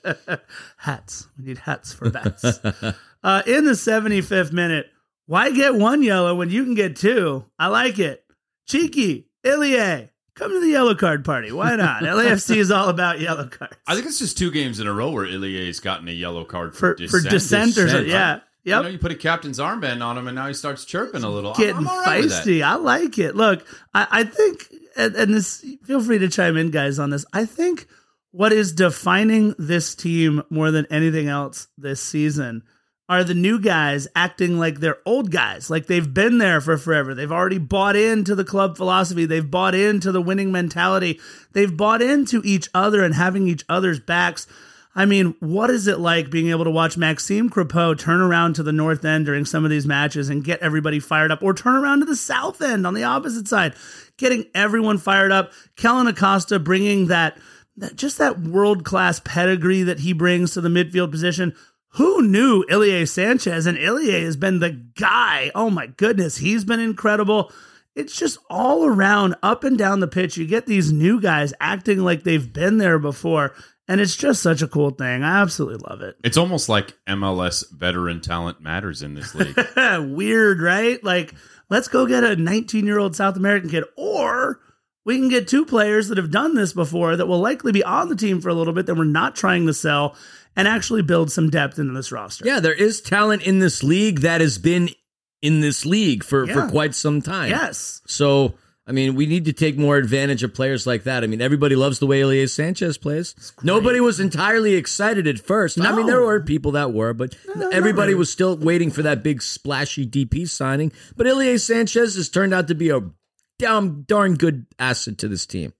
Hats. We need hats for bats. uh, in the seventy-fifth minute, why get one yellow when you can get two? I like it. Cheeky, Ilie, come to the yellow card party. Why not? L A F C is all about yellow cards. I think it's just two games in a row where Ilie's gotten a yellow card for, for, for dissent. dissent or Dissent. something. Yeah. You Yep. know, you put a captain's armband on him, and now he starts chirping a little. Getting I'm all right with that. feisty. I like it. Look, I, I think, and, and this, feel free to chime in, guys, on this. I think what is defining this team more than anything else this season are the new guys acting like they're old guys, like they've been there for forever. They've already bought into the club philosophy. They've bought into the winning mentality. They've bought into each other and having each other's backs. I mean, what is it like being able to watch Maxime Crepeau turn around to the north end during some of these matches and get everybody fired up, or turn around to the south end on the opposite side, getting everyone fired up? Kellen Acosta bringing that, that just that world-class pedigree that he brings to the midfield position. Who knew Ilie Sanchez? And Ilie has been the guy. Oh my goodness, he's been incredible. It's just all around, up and down the pitch. You get these new guys acting like they've been there before, and it's just such a cool thing. I absolutely love it. It's almost like M L S veteran talent matters in this league. Weird, right? Like, let's go get a nineteen-year-old South American kid, or we can get two players that have done this before that will likely be on the team for a little bit that we're not trying to sell, and actually build some depth into this roster. Yeah, there is talent in this league that has been in this league for, Yeah. for quite some time. Yes. So, I mean, we need to take more advantage of players like that. I mean, everybody loves the way Ilie Sanchez plays. Nobody was entirely excited at first. I mean, there No. were people that were, but no, everybody not was still waiting for that big splashy D P signing. But Ilie Sanchez has turned out to be a damn darn good asset to this team.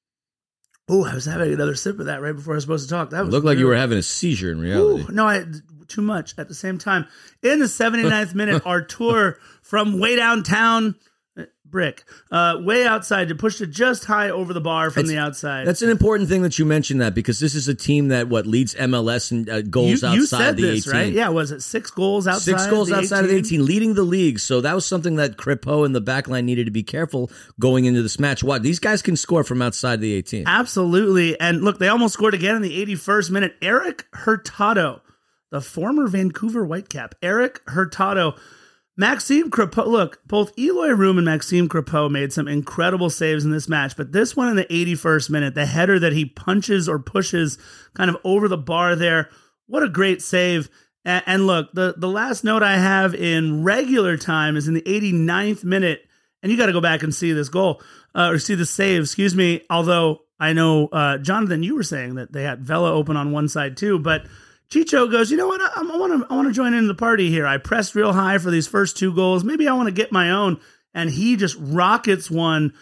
Oh, I was having another sip of that right before I was supposed to talk. That It was looked like you really- were having a seizure in reality. Ooh, no, I too much at the same time. In the seventy-ninth minute, Artur from way downtown, uh, brick, uh, way outside to push it just high over the bar from That's- the outside. That's an important thing that you mentioned that, because this is a team that what leads M L S in uh, you, goals outside you said the this, eighteen. right? Yeah, was it six goals outside? Six goals the outside of the eighteen, leading the league. So that was something that Crepeau and the backline needed to be careful going into this match. What, these guys can score from outside the eighteen. Absolutely. And look, they almost scored again in the eighty-first minute. Eric Hurtado, the former Vancouver Whitecap, Eric Hurtado. Maxime Crepeau, look, both Eloy Room and Maxime Crepeau made some incredible saves in this match, but this one in the eighty-first minute, the header that he punches or pushes kind of over the bar there, what a great save. And, and look, the, the last note I have in regular time is in the eighty-ninth minute, and you got to go back and see this goal, uh, or see the save, excuse me, although I know, uh, Jonathan, you were saying that they had Vela open on one side too, but Chicho goes, you know what? I, I want to I want to join into the party here. I pressed real high for these first two goals. Maybe I want to get my own. And he just rockets one,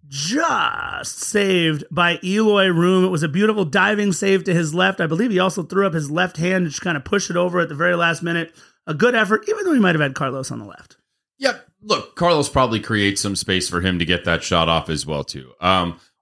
just saved by Eloy Room. It was a beautiful diving save to his left. I believe he also threw up his left hand to just kind of push it over at the very last minute. A good effort, even though he might have had Carlos on the left. Yep. Look, Carlos probably creates some space for him to get that shot off as well, too. Um,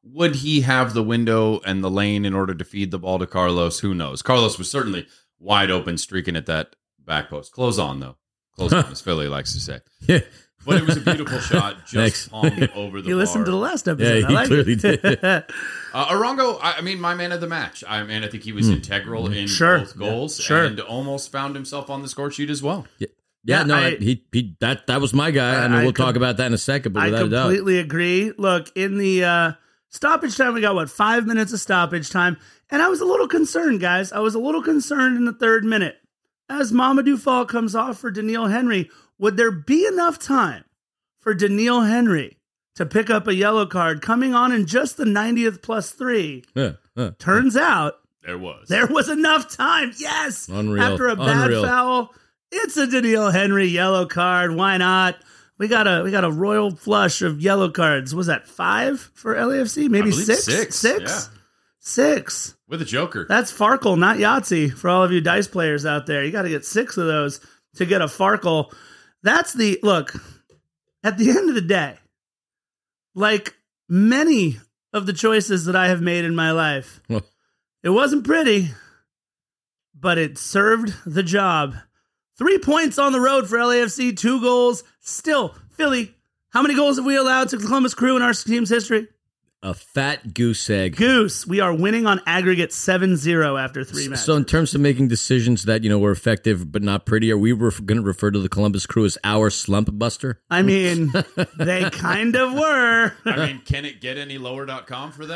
would he have the window and the lane in order to feed the ball to Carlos? Who knows? Carlos was certainly wide open, streaking at that back post. Close on, though. Close on, as Philly likes to say. Yeah. But it was a beautiful shot, just Thanks. palmed over the You bar. listened to the last episode. Yeah, I he like clearly it. did. Uh, Arango, I, I mean, my man of the match. I mean, I think he was integral in Sure. both goals Yeah, sure. and almost found himself on the score sheet as well. Yeah, Yeah, no, I- he he that that was my guy. I mean, I we'll com- talk about that in a second, but I without a doubt. completely agree. Look, in the uh, stoppage time, we got, what, five minutes of stoppage time. And I was a little concerned, guys. I was a little concerned in the third minute. As Mamadou Fall comes off for Daniil Henry, would there be enough time for Daniil Henry to pick up a yellow card coming on in just the ninetieth plus three? Yeah, yeah. Turns out There was. there was enough time. Yes. Unreal. After a bad Unreal. foul, it's a Daniil Henry yellow card. Why not? We got a we got a royal flush of yellow cards. Was that five for L A F C? Maybe I believe six? six, Six? yeah. Six. With a joker. That's Farkle, not Yahtzee, for all of you dice players out there. You got to get six of those to get a Farkle. That's the look. At the end of the day, like many of the choices that I have made in my life, Well. it wasn't pretty, but it served the job. Three points on the road for L A F C, two goals. Still, Philly, how many goals have we allowed to Columbus Crew in our team's history? A fat goose egg. Goose. We are winning on aggregate seven zero after three matches. So in terms of making decisions that, you know, were effective but not pretty, are we ref- going to refer to the Columbus Crew as our slump buster? I mean, they kind of were. I mean, can it get any lower dot com for that?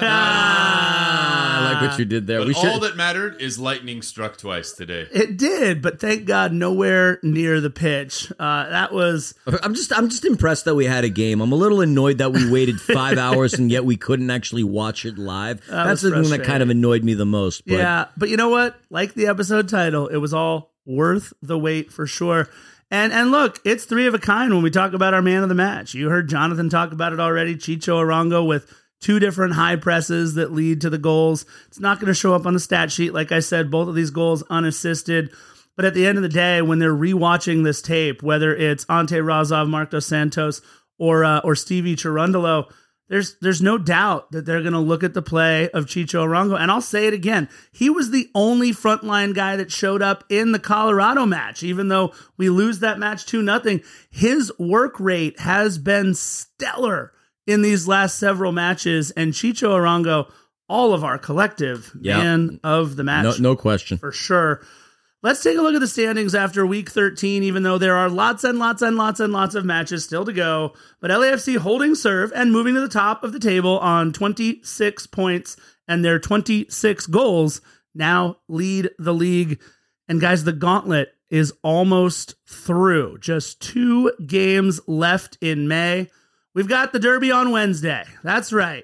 Ah, I like what you did there. But we should. all that mattered is lightning struck twice today. It did, but thank God nowhere near the pitch. Uh, that was I'm just I'm just impressed that we had a game. I'm a little annoyed that we waited five hours and yet we couldn't actually watch it live. That That's was the thing that kind of frustrating. annoyed me the most. But yeah, but you know what? Like the episode title, it was all worth the wait for sure. And and look, it's three of a kind when we talk about our man of the match. You heard Jonathan talk about it already. Chicho Arango with two different high presses that lead to the goals. It's not going to show up on the stat sheet. Like I said, both of these goals unassisted. But at the end of the day, when they're rewatching this tape, whether it's Ante Razov, Marc Dos Santos, or uh, or Stevie Cherundolo, There's there's no doubt that they're going to look at the play of Chicho Arango. And I'll say it again. He was the only frontline guy that showed up in the Colorado match. Even though we lose that match two nothing, his work rate has been stellar in these last several matches. And Chicho Arango, all of our collective Yeah. man of the match. no no question. For sure. Let's take a look at the standings after week thirteen, even though there are lots and lots and lots and lots of matches still to go. But L A F C holding serve and moving to the top of the table on twenty-six points, and their twenty-six goals now lead the league. And guys, the gauntlet is almost through. Just two games left in May. We've got the Derby on Wednesday. That's right.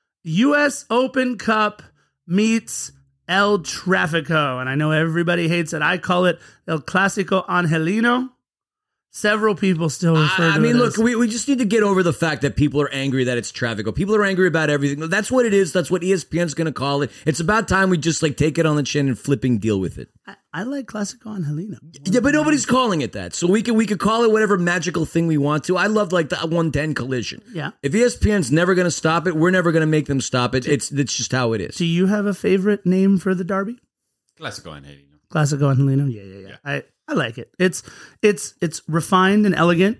U S Open Cup meets El Tráfico, and I know everybody hates it. I call it El Clásico Angelino. Several people still refer I, to I mean, it look, as, we, we just need to get over the fact that people are angry that it's traffic. People are angry about everything. That's what it is. That's what E S P N's going to call it. It's about time we just like take it on the chin and flipping deal with it. I, I like Clásico Angelino. Yeah, but nobody's calling it that. So we can we could call it whatever magical thing we want to. I love like the one ten collision. Yeah. If E S P N's never going to stop it, we're never going to make them stop it. It's it's just how it is. Do you have a favorite name for the Derby? Clásico Angelino. Clásico Angelino. Yeah, yeah, yeah. Yeah. I, I like it. It's it's it's refined and elegant,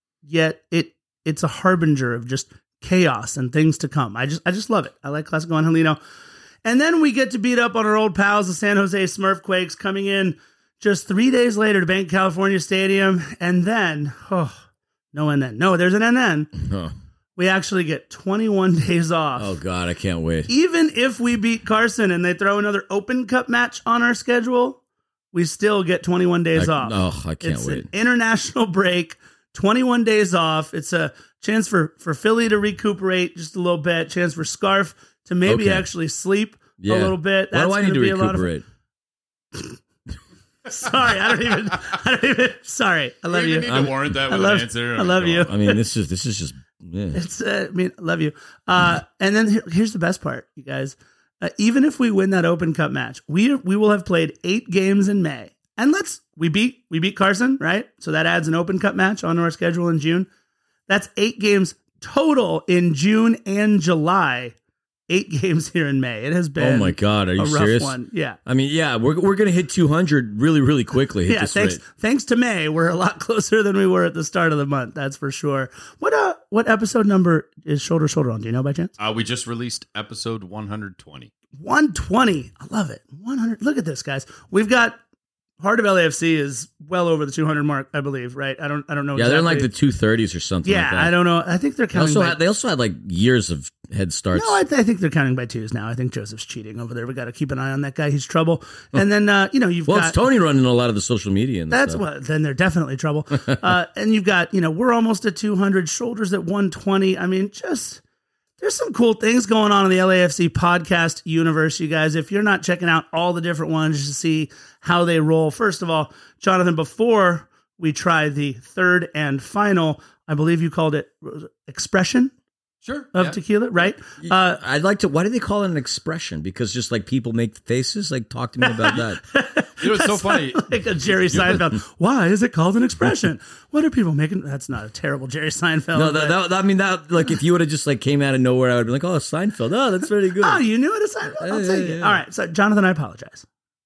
yet it it's a harbinger of just chaos and things to come. I just I just love it. I like Clásico Angelino. And then we get to beat up on our old pals, the San Jose Smurfquakes, coming in just three days later to Bank California Stadium. And then, oh, no and then. No, there's an and then. Oh. We actually get twenty-one days off. Oh God, I can't wait. Even if we beat Carson and they throw another Open Cup match on our schedule, we still get twenty-one days I, off. Oh, I can't it's wait. an international break, twenty-one days off. It's a chance for, for Philly to recuperate just a little bit, chance for Scarf to maybe Okay. actually sleep Yeah. a little bit. Why do I need to gonna be a lot of- recuperate? Sorry, I don't even. I don't even. Sorry, I love you you. even need I'm- to warrant that I with love- an answer. I love Come you. on. I mean, this is this is just. Yeah. It's. Uh, I mean, I love you. Uh, and then here, here's the best part, you guys. Uh, even if we win that Open Cup match, we we will have played eight games in May, and let's we beat we beat Carson, right? So that adds an Open Cup match onto our schedule in June. That's eight games total in June and July. eight games here in May. It has been Oh my God, are you a rough serious? one. Yeah. I mean, yeah, we're we're gonna hit two hundred really, really quickly. Hit Yeah, this thanks rate. thanks to May, we're a lot closer than we were at the start of the month, that's for sure. What uh what episode number is Shoulder to Shoulder on? Do you know by chance? Uh, we just released episode one hundred twenty. one twenty. I love it. one hundred. Look at this, guys. We've got Heart of L A F C is well over the two hundred mark, I believe, right? I don't I don't know Yeah, they're in like exactly. the two thirties or something. Yeah, like that. I don't know. I think they're They counting also by, had, they also had like years of head starts. No, I, th- I think they're counting by twos now. I think Joseph's cheating over there. We got to keep an eye on that guy. He's trouble. And then uh, you know, you've well, got it's Tony running a lot of the social media. And That's stuff. what. Then they're definitely trouble. uh, and you've got, you know, we're almost at two hundred, Shoulders at one twenty. I mean, just there's some cool things going on in the L A F C podcast universe, you guys. If you're not checking out all the different ones to see how they roll, first of all, Jonathan, before we try the third and final, I believe you called it expression Sure. of yeah. tequila, right? Uh, I'd like to. Why do they call it an expression? Because just like people make faces. Like, talk to me about that. You know, it's so funny. like a Jerry Seinfeld. Why is it called an expression? What are people making? That's not a terrible Jerry Seinfeld. No, but- that, that, I mean that. Like, if you would have just like came out of nowhere, I would be like, "Oh, Seinfeld. Oh, that's very good." Oh, you knew it as Seinfeld? I'll Yeah, take yeah, it. yeah. All right. So, Jonathan, I apologize.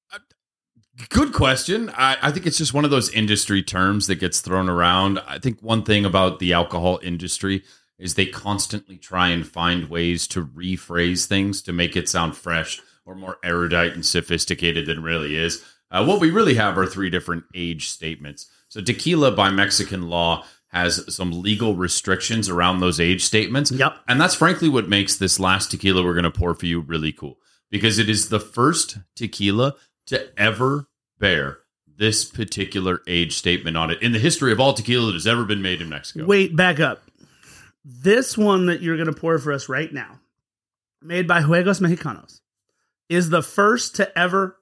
Good question. I, I think it's just one of those industry terms that gets thrown around. I think one thing about the alcohol industry is they constantly try and find ways to rephrase things to make it sound fresh or more erudite and sophisticated than it really is. Uh, what we really have are three different age statements. So tequila by Mexican law has some legal restrictions around those age statements. Yep. And that's frankly what makes this last tequila we're going to pour for you really cool, because it is the first tequila to ever bear this particular age statement on it in the history of all tequila that has ever been made in Mexico. Wait, back up. This one that you're going to pour for us right now, made by Juegos Mexicanos, is the first to ever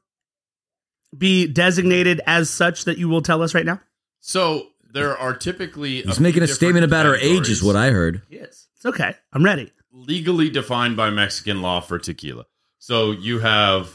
be designated as such that you will tell us right now? So there are typically He's making a statement about our age, is what I heard. Yes. It's okay. I'm ready. Legally defined by Mexican law for tequila. So you have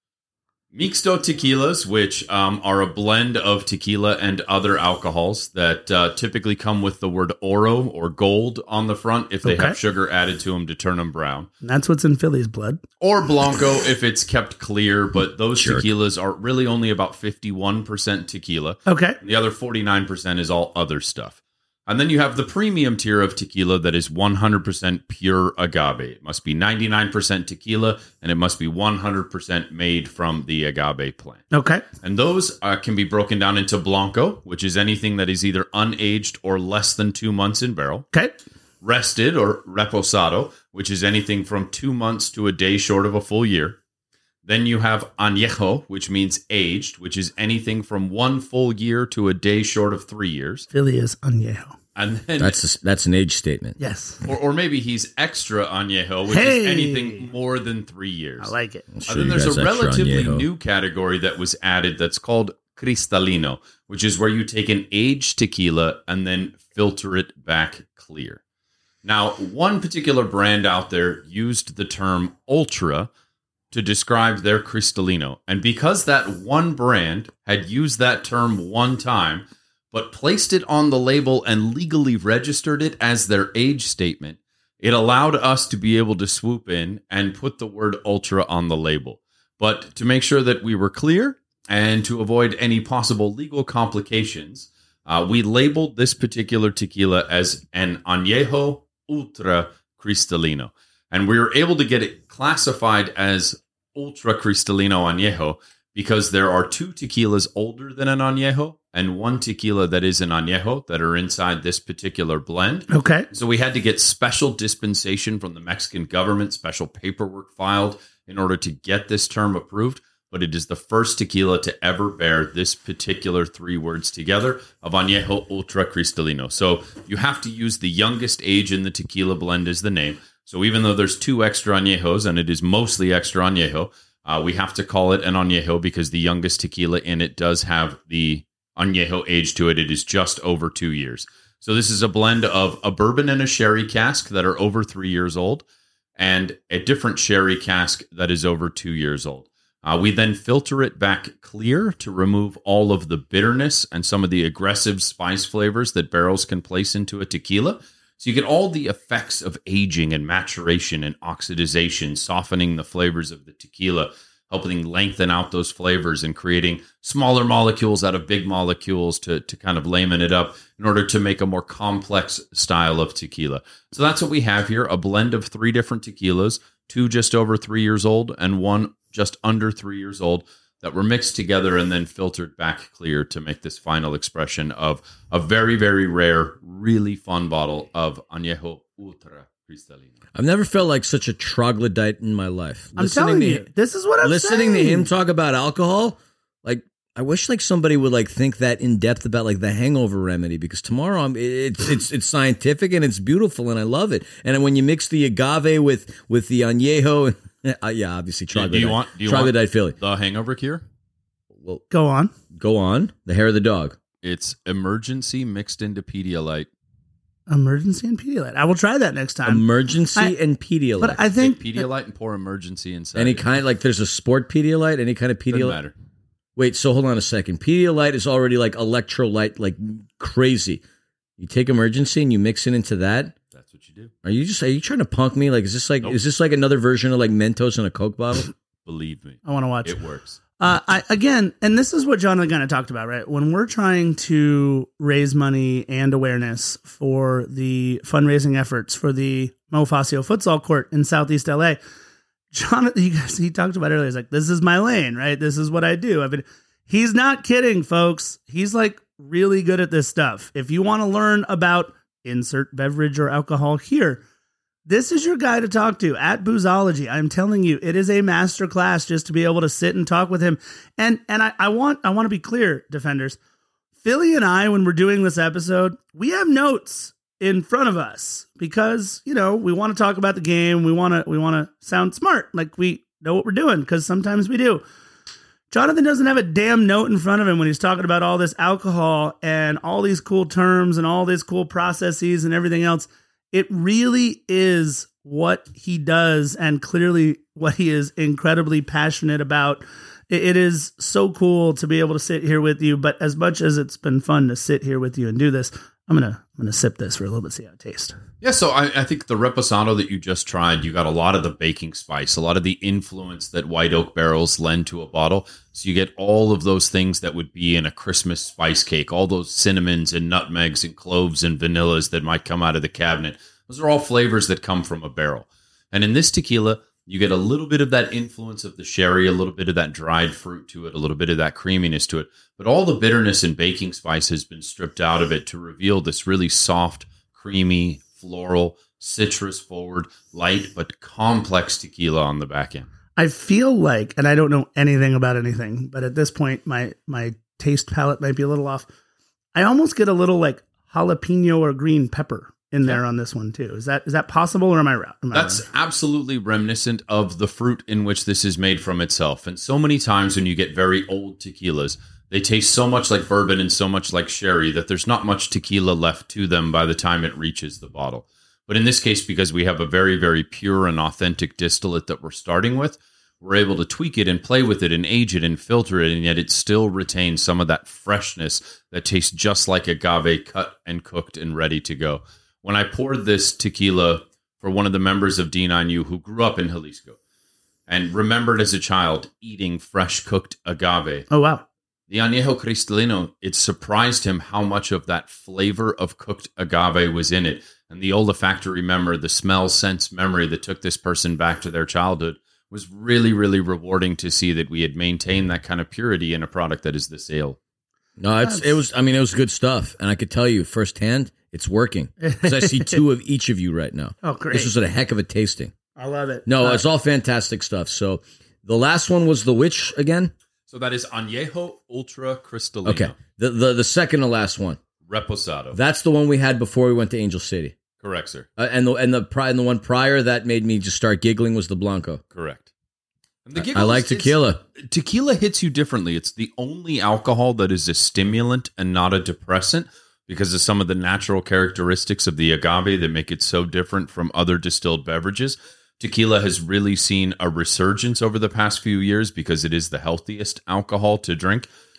mixto tequilas, which um, are a blend of tequila and other alcohols that uh, typically come with the word oro or gold on the front if they Okay. have sugar added to them to turn them brown. And that's what's in Philly's blood. Or blanco if it's kept clear, but those Jerk. tequilas are really only about fifty-one percent tequila. Okay. The other forty-nine percent is all other stuff. And then you have the premium tier of tequila that is one hundred percent pure agave. It must be ninety-nine percent tequila, and it must be one hundred percent made from the agave plant. Okay. And those uh, can be broken down into blanco, which is anything that is either unaged or less than two months in barrel. Okay. Rested or reposado, which is anything from two months to a day short of a full year. Then you have añejo, which means aged, which is anything from one full year to a day short of three years. Philly is añejo. And then, That's a, that's an age statement. Yes. or, or maybe he's extra añejo, which Hey! is anything more than three years. I like it. I'm And sure then you there's guys a extra relatively añejo. new category that was added that's called cristalino, which is where you take an aged tequila and then filter it back clear. Now, one particular brand out there used the term ultra to describe their cristalino. And because that one brand had used that term one time, but placed it on the label and legally registered it as their age statement, it allowed us to be able to swoop in and put the word ultra on the label. But to make sure that we were clear and to avoid any possible legal complications, uh, we labeled this particular tequila as an Añejo Ultra Cristalino. And we were able to get it classified as Ultra Cristalino Añejo because there are two tequilas older than an Añejo and one tequila that is an Añejo that are inside this particular blend. Okay. So we had to get special dispensation from the Mexican government, special paperwork filed in order to get this term approved. But it is the first tequila to ever bear this particular three words together of Añejo Ultra Cristalino. So you have to use the youngest age in the tequila blend as the name. So even though there's two extra Añejos and it is mostly extra Añejo, uh, we have to call it an Añejo because the youngest tequila in it does have the Añejo age to it. It is just over two years. So this is a blend of a bourbon and a sherry cask that are over three years old and a different sherry cask that is over two years old. Uh, we then filter it back clear to remove all of the bitterness and some of the aggressive spice flavors that barrels can place into a tequila. So you get all the effects of aging and maturation and oxidization, softening the flavors of the tequila, helping lengthen out those flavors and creating smaller molecules out of big molecules to, to kind of layman it up in order to make a more complex style of tequila. So that's what we have here, a blend of three different tequilas, two just over three years old and one just under three years old, that were mixed together and then filtered back clear to make this final expression of a very, very rare, really fun bottle of Añejo Ultra Cristalino. I've never felt like such a troglodyte in my life. I'm telling to you, him, this is what I'm listening saying. to him talk about alcohol, like I wish like somebody would like think that in depth about like the hangover remedy, because tomorrow I'm, it's it's it's scientific and it's beautiful and I love it. And when you mix the agave with with the añejo, uh, yeah, obviously troglodyte. Do you want, do you troglodyte want Philly. the hangover cure? Well, Go on. go on. The hair of the dog. It's emergency mixed into Pedialyte. Emergency and Pedialyte. I will try that next time. Emergency I- and Pedialyte. But I think Take Pedialyte and pour emergency inside. any it. kind, like there's a sport Pedialyte, any kind of Doesn't Pedialyte. matter. Wait, so hold on a second. Pedialyte is already like electrolyte, like crazy. You take emergency and you mix it into that. That's what you do. Are you just are you trying to punk me? Like, is this like Nope. is this like another version of like Mentos in a Coke bottle? Believe me, I want to watch. it works. Uh, I, again, and this is what Jonathan kind of talked about, right? When we're trying to raise money and awareness for the fundraising efforts for the Mo Facio Futsal Court in Southeast L A, Jonathan, you guys, he talked about earlier, he's like, this is my lane, right? This is what I do. I've been, he's not kidding, folks. He's like really good at this stuff. If you want to learn about insert beverage or alcohol here, this is your guy to talk to at Boozology. I'm telling you, it is a master class just to be able to sit and talk with him. And and I, I want I want to be clear, defenders. Philly and I, when we're doing this episode, we have notes in front of us because, you know, we want to talk about the game. We want to we want to sound smart, like we know what we're doing, because sometimes we do. Jonathan doesn't have a damn note in front of him when he's talking about all this alcohol and all these cool terms and all these cool processes and everything else. It really is what he does and clearly what he is incredibly passionate about. It is so cool to be able to sit here with you. But as much as it's been fun to sit here with you and do this, I'm going to I'm gonna sip this for a little bit, see how it tastes. Yeah, so I, I think the Reposado that you just tried, you got a lot of the baking spice, a lot of the influence that white oak barrels lend to a bottle. So you get all of those things that would be in a Christmas spice cake, all those cinnamons and nutmegs and cloves and vanillas that might come out of the cabinet. Those are all flavors that come from a barrel. And in this tequila, you get a little bit of that influence of the sherry, a little bit of that dried fruit to it, a little bit of that creaminess to it. But all the bitterness and baking spice has been stripped out of it to reveal this really soft, creamy, floral, citrus-forward, light but complex tequila on the back end. I feel like, and I don't know anything about anything, but at this point, my my taste palette might be a little off. I almost get a little like jalapeno or green pepper in there on this one too. Is that is that possible, or am I wrong? Am I That's wrong? absolutely reminiscent of the fruit in which this is made from itself. And so many times when you get very old tequilas, they taste so much like bourbon and so much like sherry that there's not much tequila left to them by the time it reaches the bottle. But in this case, because we have a very, very pure and authentic distillate that we're starting with, we're able to tweak it and play with it and age it and filter it, and yet it still retains some of that freshness that tastes just like agave cut and cooked and ready to go. When I poured this tequila for one of the members of D nine U who grew up in Jalisco and remembered as a child eating fresh cooked agave, Oh, wow. the Añejo Cristalino, it surprised him how much of that flavor of cooked agave was in it. And the olfactory memory, the smell, sense memory that took this person back to their childhood was really, really rewarding to see that we had maintained that kind of purity in a product that is this ale. No, it's it was. I mean, it was good stuff, and I could tell you firsthand, it's working because I see two of each of you right now. Oh, great. This was a heck of a tasting. I love it. No, Uh, it's all fantastic stuff. So, the last one was the which again? So that is Añejo Ultra Cristalino. Okay, the the the second to last one. Reposado. That's the one we had before we went to Angel City. Correct, sir. Uh, and the and the pri- and the one prior that made me just start giggling was the Blanco. Correct. And the I giggles, like it's- tequila. Tequila hits you differently. It's the only alcohol that is a stimulant and not a depressant because of some of the natural characteristics of the agave that make it so different from other distilled beverages. Tequila has really seen a resurgence over the past few years because it is the healthiest alcohol to drink.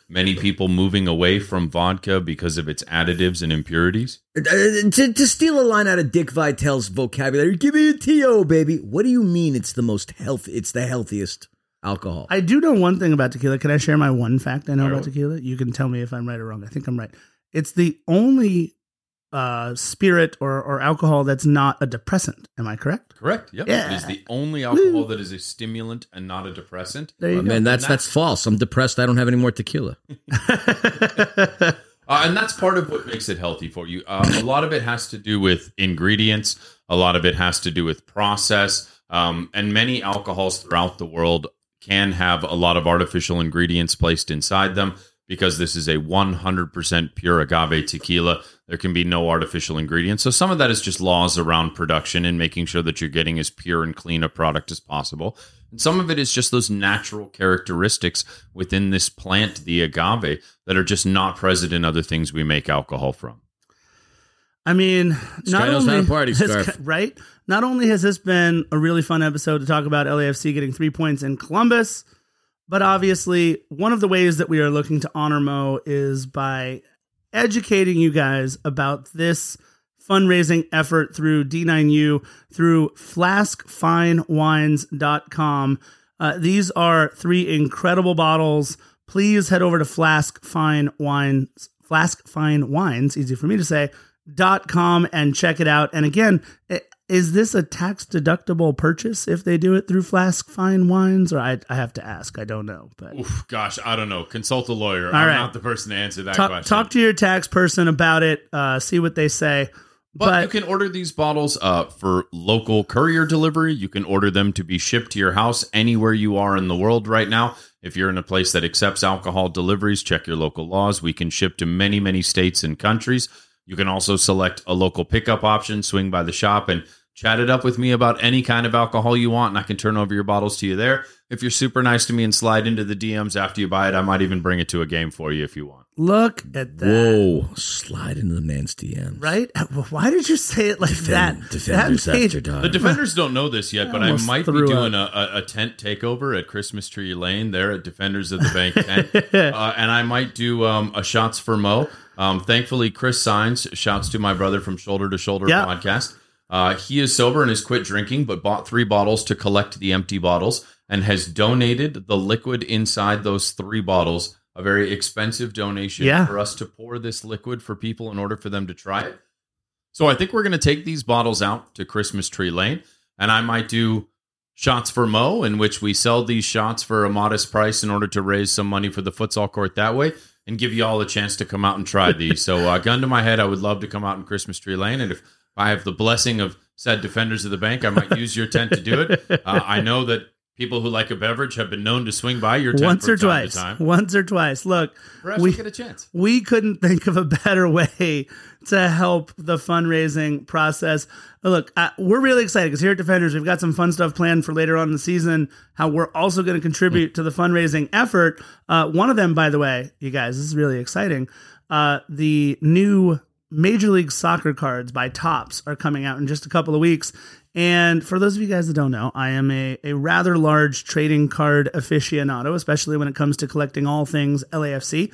many people moving away from vodka because of its additives and impurities? Uh, to, to steal a line out of Dick Vitale's vocabulary, give me a T O, baby. What do you mean it's the most healthy, it's the healthiest alcohol? I do know one thing about tequila. Can I share my one fact I know All about right. tequila? You can tell me if I'm right or wrong. I think I'm right. It's the only uh, spirit or, or alcohol that's not a depressant. Am I correct? Correct. Yep. Yeah. It is the only alcohol that is a stimulant and not a depressant. There you Oh, go. man, that's And that's false. I'm depressed. I don't have any more tequila. Uh, and that's part of what makes it healthy for you. Uh, a lot of it has to do with ingredients. A lot of it has to do with process. Um, and many alcohols throughout the world can have a lot of artificial ingredients placed inside them. Because this is a one hundred percent pure agave tequila, there can be no artificial ingredients. So some of that is just laws around production and making sure that you're getting as pure and clean a product as possible. And some of it is just those natural characteristics within this plant, the agave, that are just not present in other things we make alcohol from. I mean, not Strano's only had a party, has- Scarf. right? Not only has this been a really fun episode to talk about L A F C getting three points in Columbus, but obviously one of the ways that we are looking to honor Mo is by educating you guys about this fundraising effort through D nine U, through flask fine wines dot com. Uh, these are three incredible bottles. Please head over to Flask Fine Wines, Flask Fine Wines, easy for me to say, dot com and check it out. And again, is this a tax deductible purchase if they do it through Flask Fine Wines? Or I, I have to ask. I don't know. But Oof, gosh, I don't know. Consult a lawyer. All I'm right. not the person to answer that talk, question. talk to your tax person about it. Uh, see what they say. But, But, you can order these bottles uh, for local courier delivery. You can order them to be shipped to your house anywhere you are in the world right now. If you're in a place that accepts alcohol deliveries, check your local laws. We can ship to many, many states and countries. You can also select a local pickup option, swing by the shop, and chat it up with me about any kind of alcohol you want, and I can turn over your bottles to you there. If you're super nice to me and slide into the D Ms after you buy it, I might even bring it to a game for you if you want. look at that. Whoa, slide into the man's D Ms. Right? Why did you say it like Defend- that? Defenders that made- after dark. The Defenders don't know this yet, but I almost might be threw doing a, a, a tent takeover at Christmas Tree Lane there at Defenders of the Bank tent. uh, and I might do um, a Shots for Mo. Um, thankfully, Chris Signs, shouts to my brother from Shoulder to Shoulder Yeah. podcast. Uh, he is sober and has quit drinking, but bought three bottles to collect the empty bottles and has donated the liquid inside those three bottles, a very expensive donation Yeah. for us to pour this liquid for people in order for them to try it. So I think we're going to take these bottles out to Christmas Tree Lane, and I might do Shots for Mo, in which we sell these shots for a modest price in order to raise some money for the futsal court that way, and give you all a chance to come out and try these. So uh, gun to my head, I would love to come out in Christmas Tree Lane, and if I have the blessing of said Defenders of the Bank, I might use your tent to do it. Uh, I know that people who like a beverage have been known to swing by your tent Once from or time twice. to time. Once or twice. Look, Perhaps we we get a chance. we couldn't think of a better way to help the fundraising process. Look, uh, we're really excited because here at Defenders, we've got some fun stuff planned for later on in the season, how we're also going to contribute to the fundraising effort. Uh, one of them, by the way, you guys, this is really exciting. Uh, the new Major League Soccer cards by Topps are coming out in just a couple of weeks. And for those of you guys that don't know, I am a, a rather large trading card aficionado, especially when it comes to collecting all things L A F C.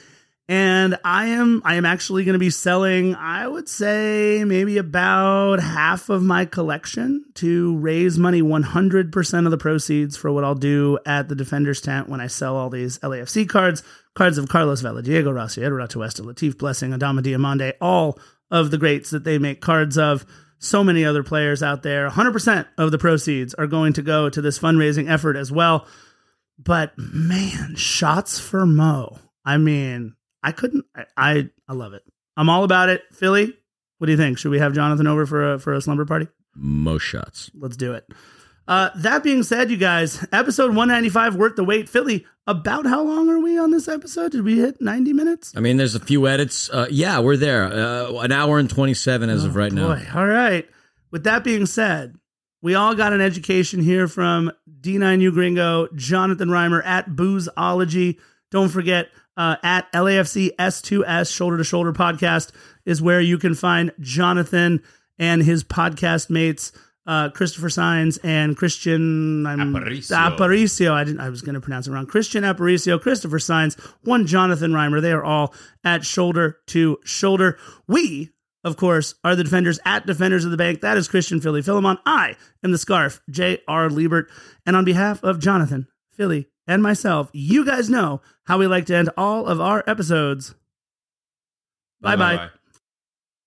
And I am I am actually going to be selling, I would say, maybe about half of my collection to raise money, one hundred percent of the proceeds for what I'll do at the Defenders tent when I sell all these L A F C cards. Cards of Carlos Vela, Diego Rossi, Eduardo Tuesta, Latif Blessing, Adama Diamande, all of the greats that they make cards of. So many other players out there. one hundred percent of the proceeds are going to go to this fundraising effort as well. But man, Shots for Mo. I mean, I couldn't, I, I, I love it. I'm all about it. Philly, what do you think? Should we have Jonathan over for a, for a slumber party? Most shots. Let's do it. Uh, that being said, you guys, episode one ninety-five, Worth the Wait. Philly, about how long are we on this episode? Did we hit ninety minutes? I mean, there's a few edits. Uh, yeah, we're there. Uh, an hour and twenty-seven as of right now. Boy, all right. With that being said, we all got an education here from D nine U Gringo, Jonathan Reimer at Boozology. Don't forget, uh, at L A F C S two S, Shoulder to Shoulder podcast, is where you can find Jonathan and his podcast mates. uh, Christopher Sainz and Christian I'm, Aparicio. Aparicio. I didn't. I was going to pronounce it wrong. Christian Aparicio, Christopher Sainz, one Jonathan Reimer. They are all at shoulder to shoulder. We, of course, are the Defenders at Defenders of the Bank. That is Christian Philly Philemon. I am the Scarf, J R. Liebert. And on behalf of Jonathan, Philly, and myself, you guys know how we like to end all of our episodes. Bye-bye. Bye-bye.